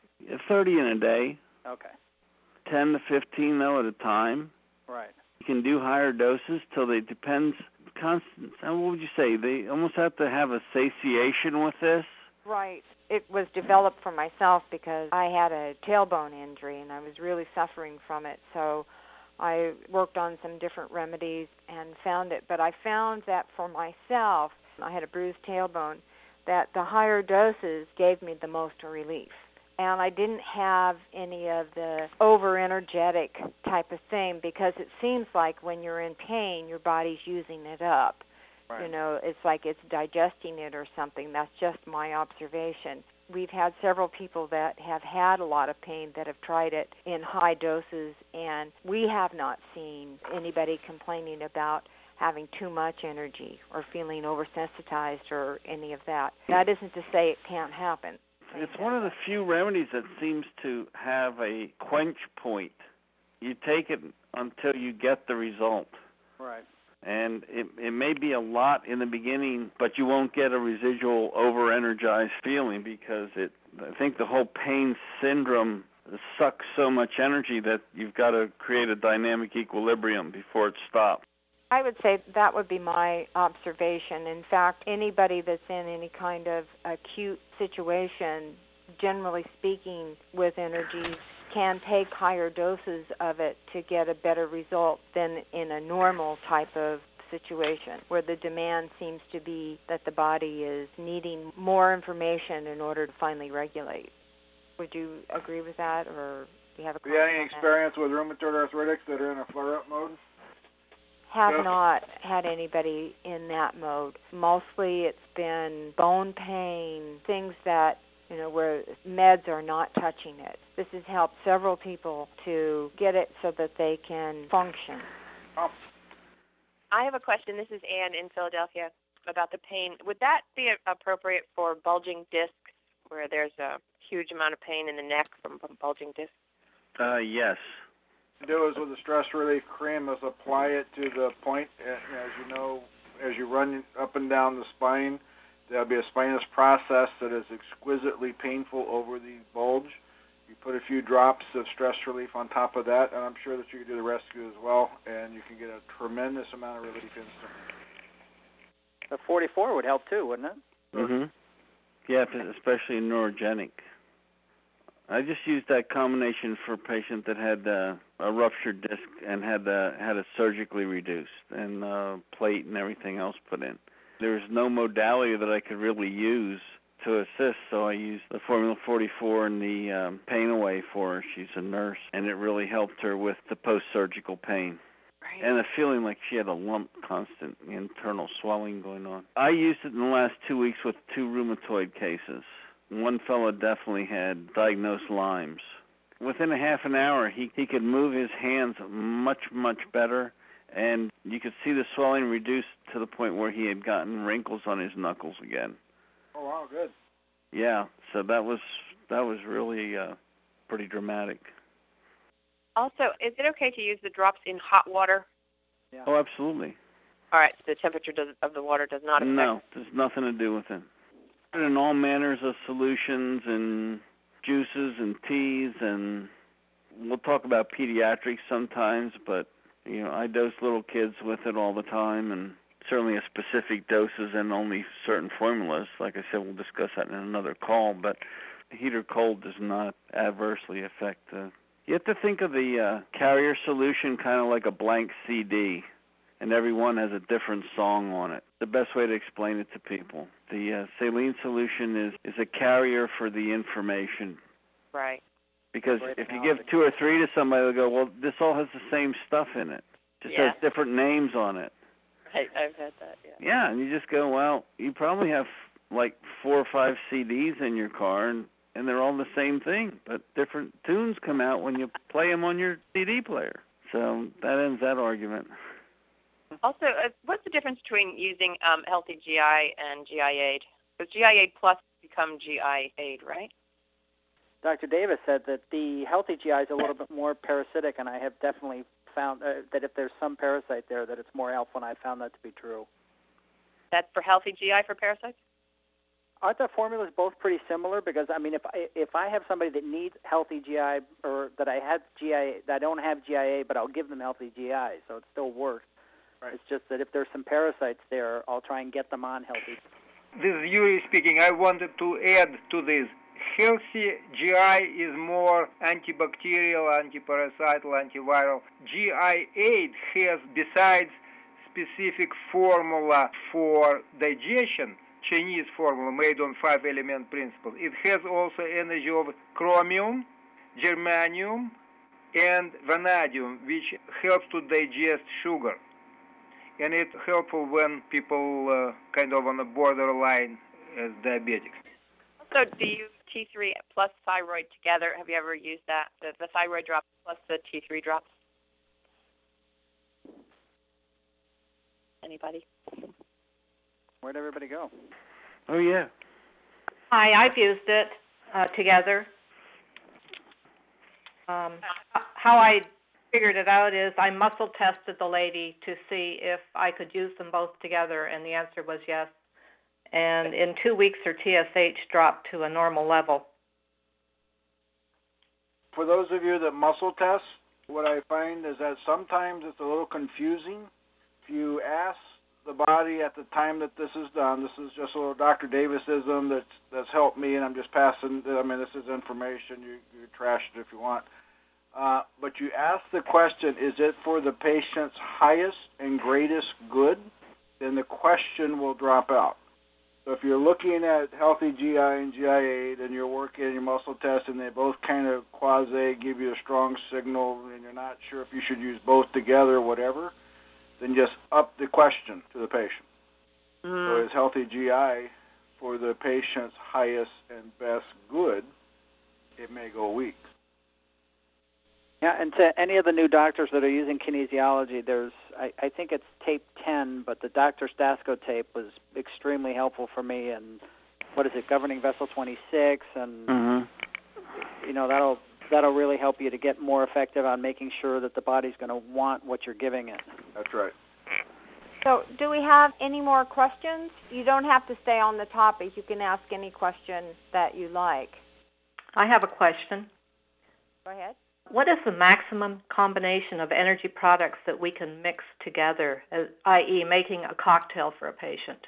30 in a day. Okay. 10 to 15, though, at a time. Right. You can do higher doses till they depends. What would you say? They almost have to have a satiation with this. Right. It was developed for myself because I had a tailbone injury and I was really suffering from it. So I worked on some different remedies and found it. But I found that for myself, I had a bruised tailbone, that the higher doses gave me the most relief. And I didn't have any of the over-energetic type of thing because it seems like when you're in pain, your body's using it up. Right. It's like it's digesting it or something. That's just my observation. We've had several people that have had a lot of pain that have tried it in high doses, and we have not seen anybody complaining about having too much energy or feeling oversensitized or any of that. That isn't to say it can't happen. It's one of the few remedies that seems to have a quench point. You take it until you get the result. Right. And it may be a lot in the beginning, but you won't get a residual over-energized feeling because I think the whole pain syndrome sucks so much energy that you've got to create a dynamic equilibrium before it stops. I would say that would be my observation. In fact, anybody that's in any kind of acute situation, generally speaking, with energies, can take higher doses of it to get a better result than in a normal type of situation where the demand seems to be that the body is needing more information in order to finally regulate. Would you agree with that, or do you have a comment? Have you had any experience with rheumatoid arthritis that are in a flare-up mode? Have not had anybody in that mode. Mostly it's been bone pain, things that, where meds are not touching it. This has helped several people to get it so that they can function. Oh. I have a question. This is Ann in Philadelphia about the pain. Would that be appropriate for bulging discs where there's a huge amount of pain in the neck from bulging discs? Yes. What you do is with the stress relief cream is apply it to the point. As you know, as you run up and down the spine, there'll be a spinous process that is exquisitely painful over the bulge. You put a few drops of stress relief on top of that, and I'm sure that you can do the rescue as well, and you can get a tremendous amount of relief instantly. The 44 would help too, wouldn't it? Mm-hmm. Yeah, especially neurogenic. I just used that combination for a patient that had a ruptured disc and had it surgically reduced and plate and everything else put in. There was no modality that I could really use to assist, so I used the Formula 44 and the pain away for her. She's a nurse, and it really helped her with the post-surgical pain. Right. And the feeling like she had a lump, constant internal swelling going on. I used it in the last 2 weeks with 2 rheumatoid cases. One fellow definitely had diagnosed Lyme's. Within a half an hour, he could move his hands much, much better, and you could see the swelling reduced to the point where he had gotten wrinkles on his knuckles again. Oh, wow, good. Yeah, so that was really pretty dramatic. Also, is it okay to use the drops in hot water? Yeah. Oh, absolutely. All right, so the temperature of the water does not affect. No, there's nothing to do with it. In all manners of solutions and juices and teas, and we'll talk about pediatrics sometimes, but I dose little kids with it all the time, and certainly at specific doses and only certain formulas. Like I said, we'll discuss that in another call, but heat or cold does not adversely affect. You have to think of the carrier solution kind of like a blank CD, and every one has a different song on it. The best way to explain it to people. The saline solution is a carrier for the information. Right. Because Great if you analogy. give 2 or 3 to somebody, they'll go, well, this all has the same stuff in it. Just Yeah. has different names on it. Right, I've had that, yeah. Yeah, and you just go, well, you probably have like 4 or 5 CDs in your car, and they're all the same thing, but different tunes come out when you play them on your CD player. So that ends that argument. Also, what's the difference between using Healthy GI and GI Aid? Because GI Aid Plus become GI Aid, right? Dr. Davis said that the healthy GI is a little bit more parasitic, and I have definitely found that if there's some parasite there, that it's more helpful, and I found that to be true. That's for Healthy GI for parasites? Aren't the formulas both pretty similar? Because if I have somebody that needs healthy GI, or that I had GI, that I don't have GIA, but I'll give them healthy GI, so it still works. Right. It's just that if there's some parasites there, I'll try and get them on healthy. This is Yuri speaking. I wanted to add to this. Healthy GI is more antibacterial, antiparasital, antiviral. GI Aid has, besides specific formula for digestion, Chinese formula made on 5-element principle, it has also energy of chromium, germanium, and vanadium, which helps to digest sugar. And it's helpful when people kind of on the borderline as diabetics. So do you T3 plus thyroid together? Have you ever used that, the thyroid drops plus the T3 drops? Anybody? Where'd everybody go? Oh, yeah. Hi, I've used it together. How I figured it out is I muscle tested the lady to see if I could use them both together, and the answer was yes. And in 2 weeks, her TSH dropped to a normal level. For those of you that muscle test, what I find is that sometimes it's a little confusing. If you ask the body at the time that this is done. This is just a little Dr. Davisism that's helped me, and I'm just passing. I mean, this is information. You trash it if you want. But you ask the question, is it for the patient's highest and greatest good? Then the question will drop out. So if you're looking at healthy GI and GI-AID and you're working your muscle test and they both kind of quasi give you a strong signal and you're not sure if you should use both together or whatever, then just up the question to the patient. So is healthy GI for the patient's highest and best good? It may go weak. Yeah, and to any of the new doctors that are using kinesiology, there's, I think it's tape 10, but the Dr. Stasko tape was extremely helpful for me. And what is it, governing vessel 26, and you know that'll really help you to get more effective on making sure that the body's going to want what you're giving it. That's right. So do we have any more questions? You don't have to stay on the topic. You can ask any question that you like. I have a question. Go ahead. What is the maximum combination of energy products that we can mix together, i.e. making a cocktail for a patient?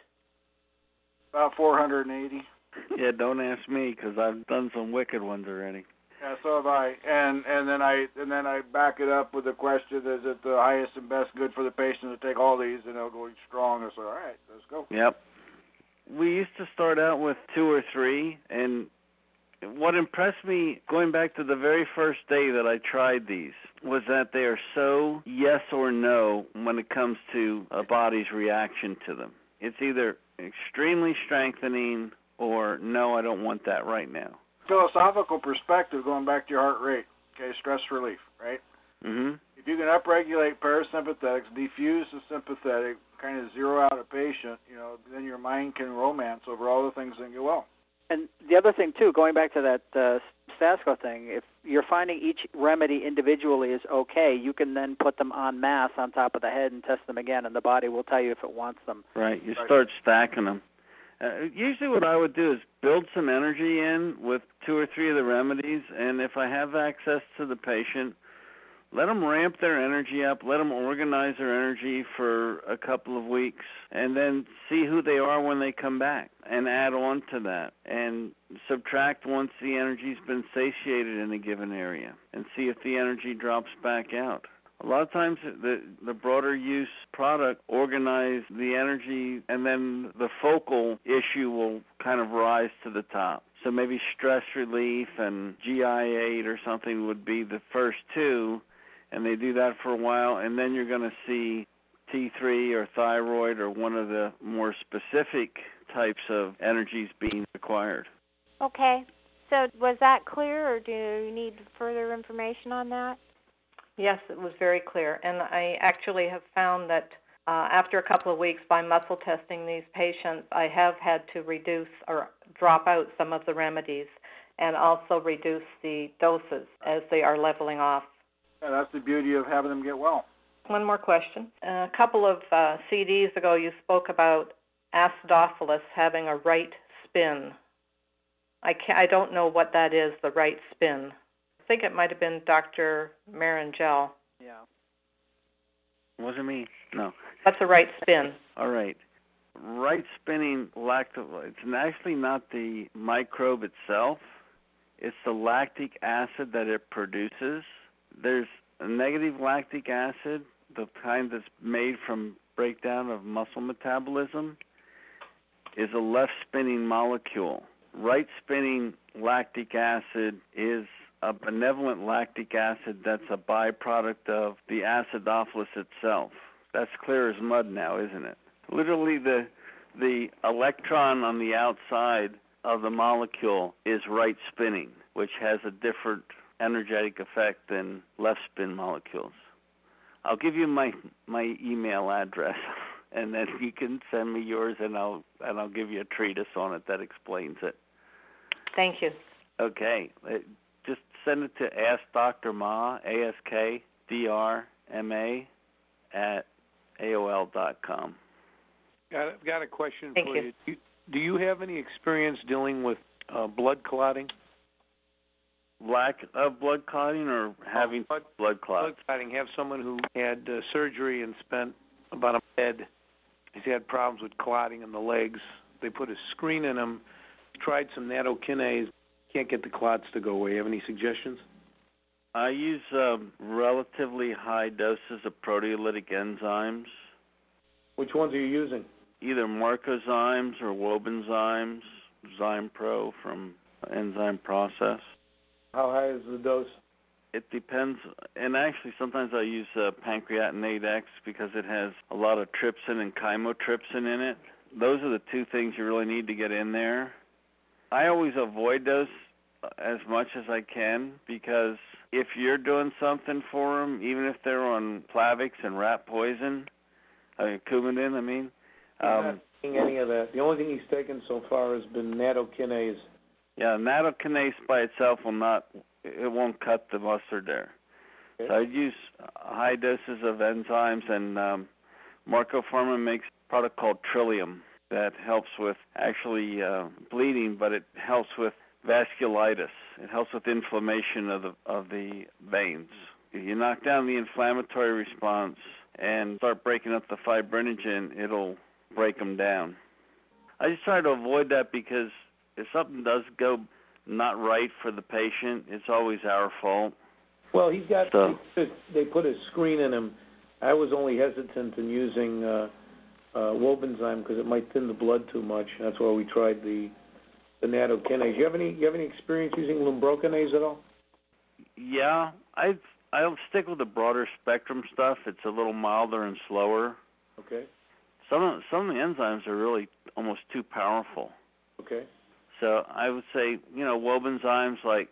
About 480. Yeah, don't ask me because I've done some wicked ones already. Yeah, so have I. And then I back it up with the question: is it the highest and best good for the patient to take all these? And they'll go strong. I say, all right, let's go. Yep. We used to start out with 2 or 3, and what impressed me, going back to the very first day that I tried these, was that they are so yes or no when it comes to a body's reaction to them. It's either extremely strengthening or no, I don't want that right now. Philosophical perspective, going back to your heart rate, okay, stress relief, right? Mm-hmm. If you can upregulate parasympathetics, diffuse the sympathetic, kind of zero out a patient, you know, then your mind can romance over all the things that go well. And the other thing, too, going back to that Stasko thing, if you're finding each remedy individually is okay, you can then put them en masse on top of the head and test them again, and the body will tell you if it wants them. Right. You start stacking them. Usually what I would do is build some energy in with 2 or 3 of the remedies, and if I have access to the patient, let them ramp their energy up, let them organize their energy for a couple of weeks, and then see who they are when they come back and add on to that and subtract once the energy's been satiated in a given area and see if the energy drops back out. A lot of times the broader use product organize the energy and then the focal issue will kind of rise to the top. So maybe stress relief and GI-AID or something would be the first 2, and they do that for a while, and then you're going to see T3 or thyroid or one of the more specific types of energies being required. Okay. So was that clear, or do you need further information on that? Yes, it was very clear. And I actually have found that after a couple of weeks by muscle testing these patients, I have had to reduce or drop out some of the remedies and also reduce the doses as they are leveling off. Yeah, that's the beauty of having them get well. One more question. A couple of CDs ago, you spoke about acidophilus having a right spin. I don't know what that is, the right spin. I think it might have been Dr. Marangel. Yeah. Wasn't me? No. What's a right spin? All right. Right spinning it's actually not the microbe itself. It's the lactic acid that it produces. There's a negative lactic acid, the kind that's made from breakdown of muscle metabolism, is a left-spinning molecule. Right-spinning lactic acid is a benevolent lactic acid that's a byproduct of the acidophilus itself. That's clear as mud now, isn't it? Literally the electron on the outside of the molecule is right spinning, which has a different energetic effect than left spin molecules. I'll give you my email address, and then you can send me yours, and I'll give you a treatise on it that explains it. Thank you. Okay. Just send it to Ask Dr. Ma, ASKDRMA, at AOL.com. I've got a question Thank for you. you. Do you have any experience dealing with blood clotting? Lack of blood clotting or having blood clots? Blood clotting. Have someone who had surgery and spent about a bed He's had problems with clotting in the legs. They put a screen in him. Tried some nattokinase. Can't get the clots to go away. Have any suggestions? I use relatively high doses of proteolytic enzymes, Which ones are you using? either Marcozymes or Wobenzymes, Zympro from Enzyme Process. How high is the dose? It depends, and actually sometimes I use pancreatinate X because it has a lot of trypsin and chymotrypsin in it. Those are the two things you really need to get in there. I always avoid those as much as I can because if you're doing something for them, even if they're on Plavix and rat poison, Coumadin, He's not taking any of that. The only thing he's taken so far has been nattokinase. yeah, nattokinase by itself won't cut the mustard there. Okay. So I'd use high doses of enzymes, and Marco Pharma makes a product called Trillium that helps with actually bleeding, but it helps with vasculitis. It helps with inflammation of the veins. If you knock down the inflammatory response and start breaking up the fibrinogen, it'll break them down. I just try to avoid that because if something does go not right for the patient, it's always our fault. Well, he's got, So- they put a screen in him. I was only hesitant in using Wobenzyme because it might thin the blood too much. That's why we tried the nattokinase. You have any experience using lumbrokinase at all? Yeah, I'll stick with the broader spectrum stuff. It's a little milder and slower. Okay. Some of the enzymes are really almost too powerful. Okay. So I would say, Wobenzymes like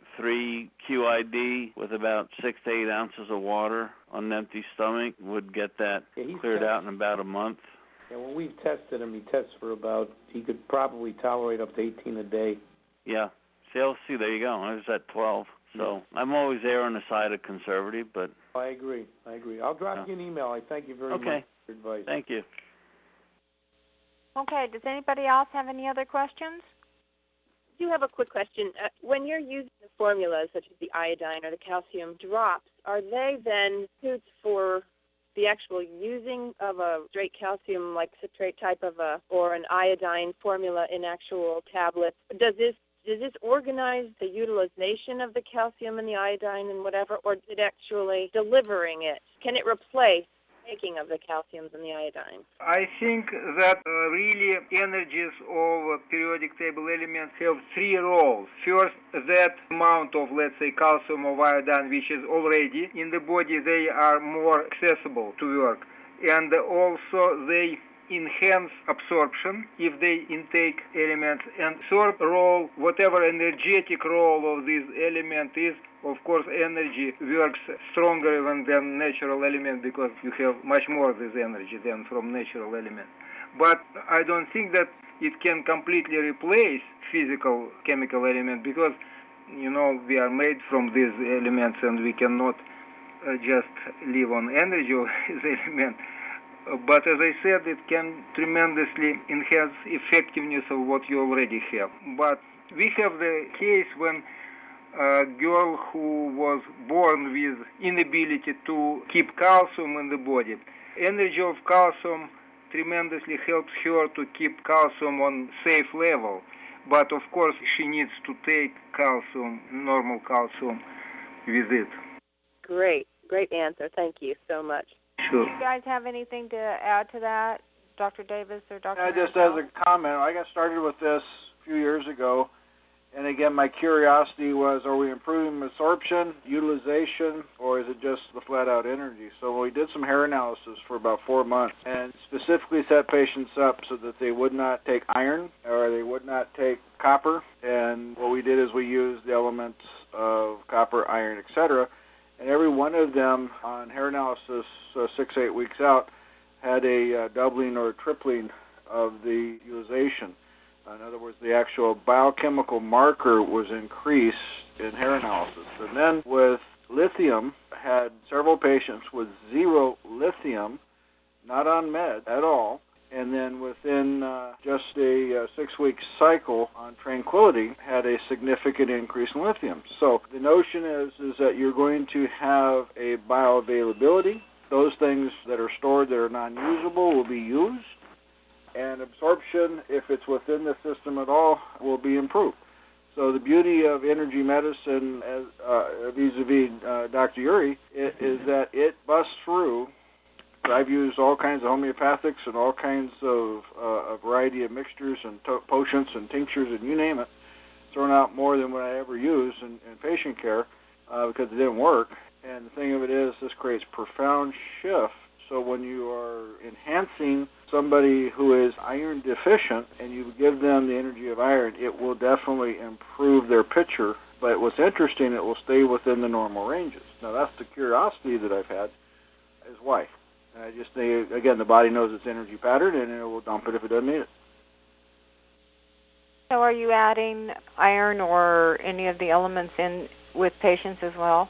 3-QID with about 6 to 8 ounces of water on an empty stomach would get that cleared out in about a month. Yeah, when we've tested him, he tests for he could probably tolerate up to 18 a day. Yeah. See, there you go. I was at 12. So I'm always there on the side of conservative, but... I agree. I'll drop you an email. I thank you very much for your advice. Thank you. Okay, does anybody else have any other questions? I do have a quick question. When you're using the formulas, such as the iodine or the calcium drops, are they then suits for the actual using of a straight calcium, like citrate type of or an iodine formula in actual tablets? Does this organize the utilization of the calcium and the iodine and whatever, or is it actually delivering it? Can it replace taking of the calciums and the iodine? I think that really energies of periodic table elements have three roles. First, that amount of, let's say, calcium or iodine which is already in the body, they are more accessible to work. And also they enhance absorption if they intake elements. And third role, whatever energetic role of this element is, of course, energy works stronger even than natural element because you have much more of this energy than from natural element. But I don't think that it can completely replace physical chemical element because, we are made from these elements and we cannot just live on energy of this element. But as I said, it can tremendously enhance effectiveness of what you already have. But we have the case when a girl who was born with inability to keep calcium in the body. Energy of calcium tremendously helps her to keep calcium on safe level. But of course, she needs to take calcium, normal calcium, with it. Great answer. Thank you so much. Sure. Do you guys have anything to add to that, Dr. Davis or Dr. Just as a comment, I got started with this a few years ago, and again, my curiosity was, are we improving absorption, utilization, or is it just the flat-out energy? So we did some hair analysis for about 4 months and specifically set patients up so that they would not take iron or they would not take copper. And what we did is we used the elements of copper, iron, etc., and every one of them on hair analysis 6 to 8 weeks out had a doubling or tripling of the utilization. In other words, the actual biochemical marker was increased in hair analysis. And then with lithium, had several patients with 0 lithium, not on med at all, and then within just a 6-week cycle on Tranquility had a significant increase in lithium. So the notion is that you're going to have a bioavailability. Those things that are stored that are non-usable will be used, and absorption, if it's within the system at all, will be improved. So the beauty of energy medicine, as vis-a-vis Dr. Uri, is that it busts through. I've used all kinds of homeopathics and all kinds of a variety of mixtures and potions and tinctures and you name it, thrown out more than what I ever used in patient care because it didn't work. And the thing of it is, this creates profound shift. So when you are enhancing somebody who is iron deficient and you give them the energy of iron, it will definitely improve their picture. But what's interesting, it will stay within the normal ranges. Now that's the curiosity that I've had, is why. And I just think, again, the body knows its energy pattern and it will dump it if it doesn't need it. So are you adding iron or any of the elements in with patients as well?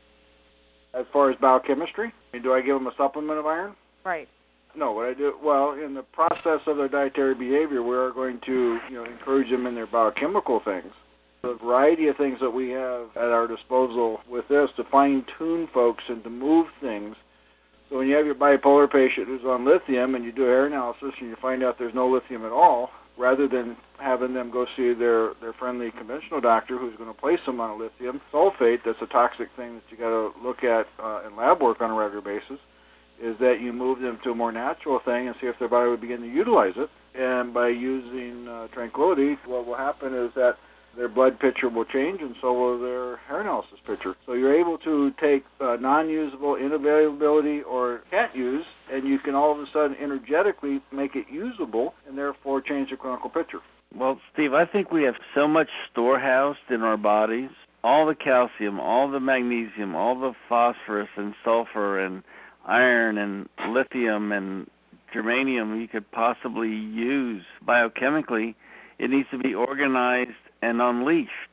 As far as biochemistry, do I give them a supplement of iron? Right. No, what I do, well, in the process of their dietary behavior, we are going to, encourage them in their biochemical things. The variety of things that we have at our disposal with this to fine-tune folks and to move things. So when you have your bipolar patient who's on lithium and you do a hair analysis and you find out there's no lithium at all, rather than having them go see their friendly conventional doctor who's going to place them on a lithium sulfate, that's a toxic thing that you got to look at in lab work on a regular basis, is that you move them to a more natural thing and see if their body would begin to utilize it. And by using Tranquility, what will happen is that their blood picture will change, and so will their hair analysis picture. So you're able to take non-usable, inavailability, or can't use, and you can all of a sudden energetically make it usable, and therefore change the clinical picture. Well, Steve, I think we have so much storehoused in our bodies, all the calcium, all the magnesium, all the phosphorus and sulfur and iron and lithium and germanium you could possibly use biochemically. It needs to be organized and unleashed.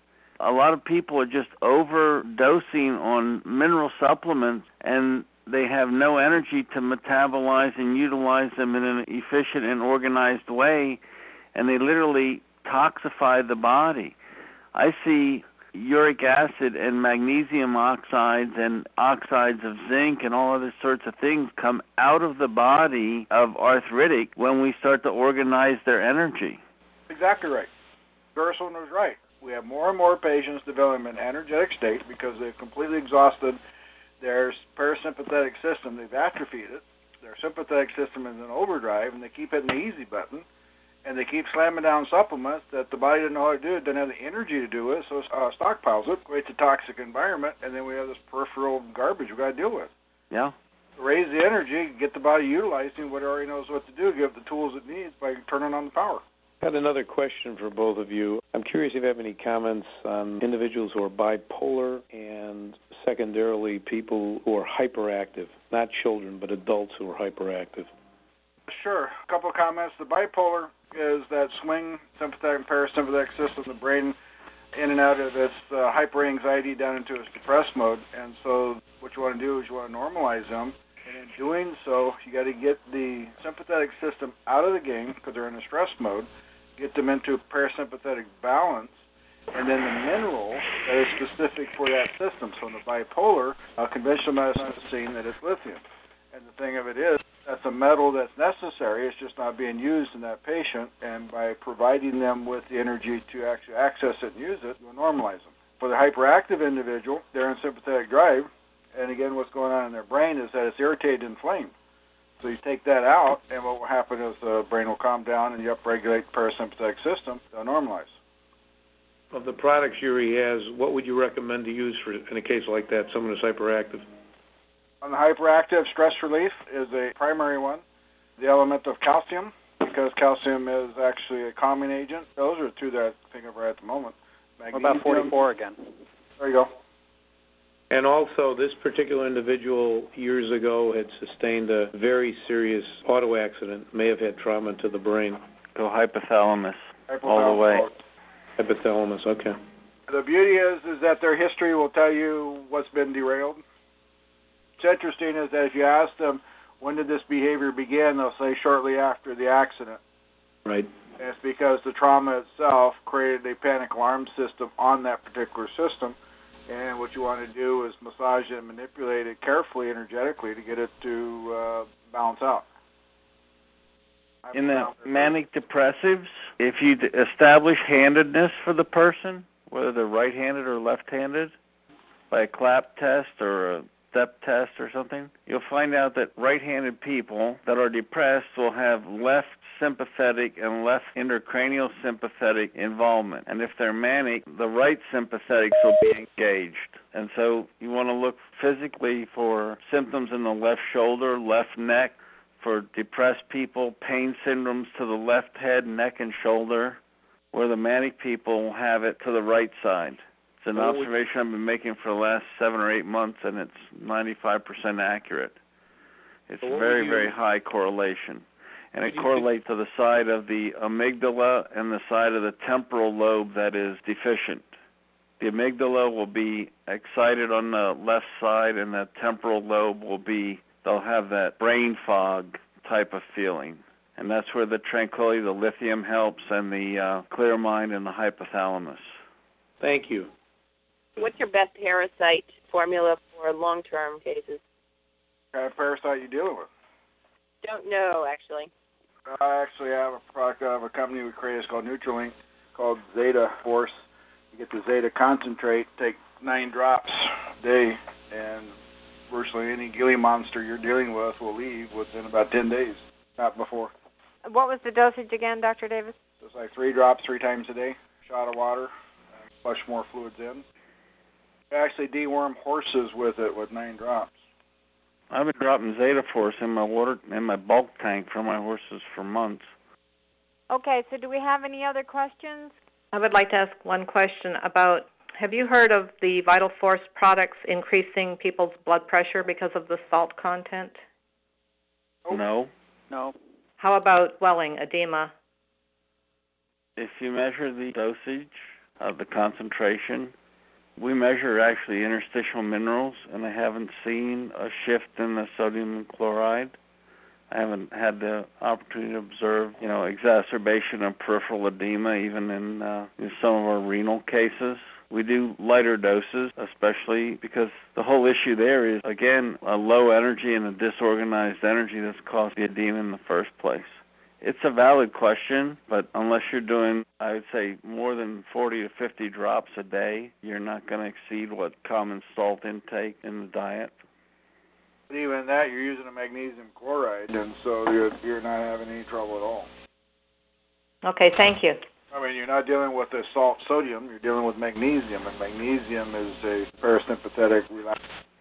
A lot of people are just overdosing on mineral supplements, and they have no energy to metabolize and utilize them in an efficient and organized way, and they literally toxify the body. I see uric acid and magnesium oxides and oxides of zinc and all other sorts of things come out of the body of arthritic when we start to organize their energy. Exactly right. Gerson was right. We have more and more patients developing an energetic state because they've completely exhausted their parasympathetic system. They've atrophied it. Their sympathetic system is in overdrive, and they keep hitting the easy button, and they keep slamming down supplements that the body doesn't know how to do. It doesn't have the energy to do it, so it stockpiles it, creates a toxic environment, and then we have this peripheral garbage we've got to deal with. Yeah. Raise the energy, get the body utilizing what it already knows what to do, give it the tools it needs by turning on the power. I had another question for both of you. I'm curious if you have any comments on individuals who are bipolar and secondarily people who are hyperactive, not children, but adults who are hyperactive. Sure. A couple of comments. The bipolar is that swing sympathetic and parasympathetic system, the brain in and out of its hyperanxiety down into its depressed mode. And so what you want to do is you want to normalize them. And in doing so, you got to get the sympathetic system out of the game because they're in a stress mode, get them into parasympathetic balance, and then the mineral that is specific for that system. So in the bipolar, conventional medicine is seeing that it's lithium. And the thing of it is, that's a metal that's necessary. It's just not being used in that patient. And by providing them with the energy to actually access it and use it, you'll normalize them. For the hyperactive individual, they're in sympathetic drive. And again, what's going on in their brain is that it's irritated and inflamed. So you take that out, and what will happen is the brain will calm down and you upregulate the parasympathetic system. They'll normalize. Of the products Uri has, what would you recommend to use for in a case like that, someone who's hyperactive? On the hyperactive, stress relief is a primary one. The element of calcium, because calcium is actually a calming agent. Those are two that I think of right at the moment. What about 44 again? There you go. And also, this particular individual years ago had sustained a very serious auto accident, may have had trauma to the brain. Go hypothalamus all the way. Hypothalamus, okay. The beauty is that their history will tell you what's been derailed. What's interesting is that if you ask them, when did this behavior begin, they'll say shortly after the accident. Right. And it's because the trauma itself created a panic alarm system on that particular system. And what you want to do is massage it and manipulate it carefully, energetically, to get it to balance out. In the manic depressives, if you establish handedness for the person, whether they're right-handed or left-handed, by a clap test or a step test or something, you'll find out that right-handed people that are depressed will have left sympathetic and left intracranial sympathetic involvement. And if they're manic, the right sympathetics will be engaged. And so you want to look physically for symptoms in the left shoulder, left neck. For depressed people, pain syndromes to the left head, neck, and shoulder, where the manic people will have it to the right side. It's an observation I've been making for the last 7 or 8 months, and it's 95% accurate. It's very, very high correlation. And it correlates to the side of the amygdala and the side of the temporal lobe that is deficient. The amygdala will be excited on the left side, and the temporal lobe will be, they'll have that brain fog type of feeling. And that's where the tranquility, the lithium helps, and the clear mind and the hypothalamus. Thank you. What's your best parasite formula for long-term cases? What kind of parasite you dealing with? Don't know, actually. I actually have a product out of a company we created called Nutrilink, called Zeta Force. You get the Zeta concentrate, take 9 drops a day, and virtually any ghillie monster you're dealing with will leave within about 10 days, not before. What was the dosage again, Dr. Davis? It's like 3 drops 3 times a day, shot of water, and flush more fluids in. I actually deworm horses with it with 9 drops. I've been dropping Zeta Force in my water, in my bulk tank for my horses for months. Okay, so do we have any other questions? I would like to ask one question about, have you heard of the Vital Force products increasing people's blood pressure because of the salt content? No. No. How about swelling, edema? If you measure the dosage of the concentration, we measure actually interstitial minerals, and I haven't seen a shift in the sodium chloride. I haven't had the opportunity to observe, exacerbation of peripheral edema even in some of our renal cases. We do lighter doses, especially because the whole issue there is, again, a low energy and a disorganized energy that's caused the edema in the first place. It's a valid question, but unless you're doing, I would say, more than 40 to 50 drops a day, you're not going to exceed what common salt intake in the diet. But even that, you're using a magnesium chloride, and so you're not having any trouble at all. Okay, thank you. I mean, you're not dealing with the salt sodium, you're dealing with magnesium, and magnesium is a parasympathetic relaxant.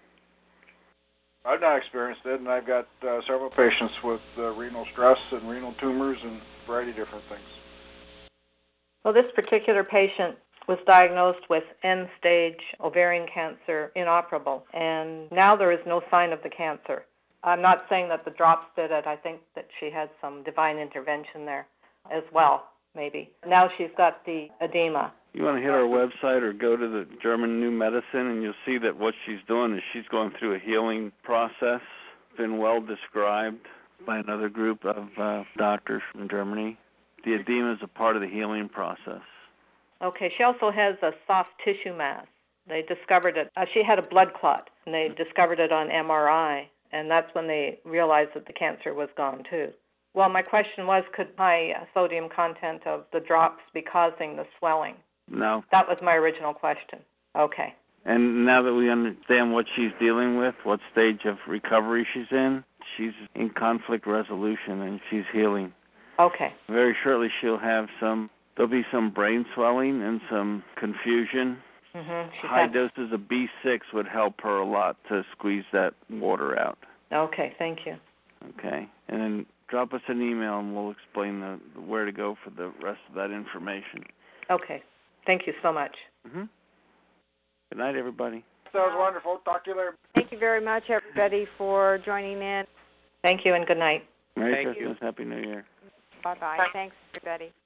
I've not experienced it, and I've got several patients with renal stress and renal tumors and a variety of different things. Well, this particular patient was diagnosed with end-stage ovarian cancer inoperable, and now there is no sign of the cancer. I'm not saying that the drops did it. I think that she had some divine intervention there as well, maybe. Now she's got the edema. You want to hit our website or go to the German New Medicine, and you'll see that what she's doing is she's going through a healing process. It's been well described by another group of doctors from Germany. The edema is a part of the healing process. Okay, she also has a soft tissue mass. They discovered it. She had a blood clot, and they discovered it on MRI, and that's when they realized that the cancer was gone, too. Well, my question was, could high sodium content of the drops be causing the swelling? No. That was my original question. Okay. And now that we understand what she's dealing with, what stage of recovery she's in conflict resolution, and she's healing. Okay. Very shortly she'll have there'll be some brain swelling and some confusion. Mm-hmm. High doses of B6 would help her a lot to squeeze that water out. Okay, thank you. Okay. And then drop us an email and we'll explain where to go for the rest of that information. Okay. Thank you so much. Mm-hmm. Good night, everybody. That was wonderful. Talk to you later. Thank you very much, everybody, for joining in. Thank you and good night. Merry Christmas. Happy New Year. Bye-bye. Bye. Thanks, everybody.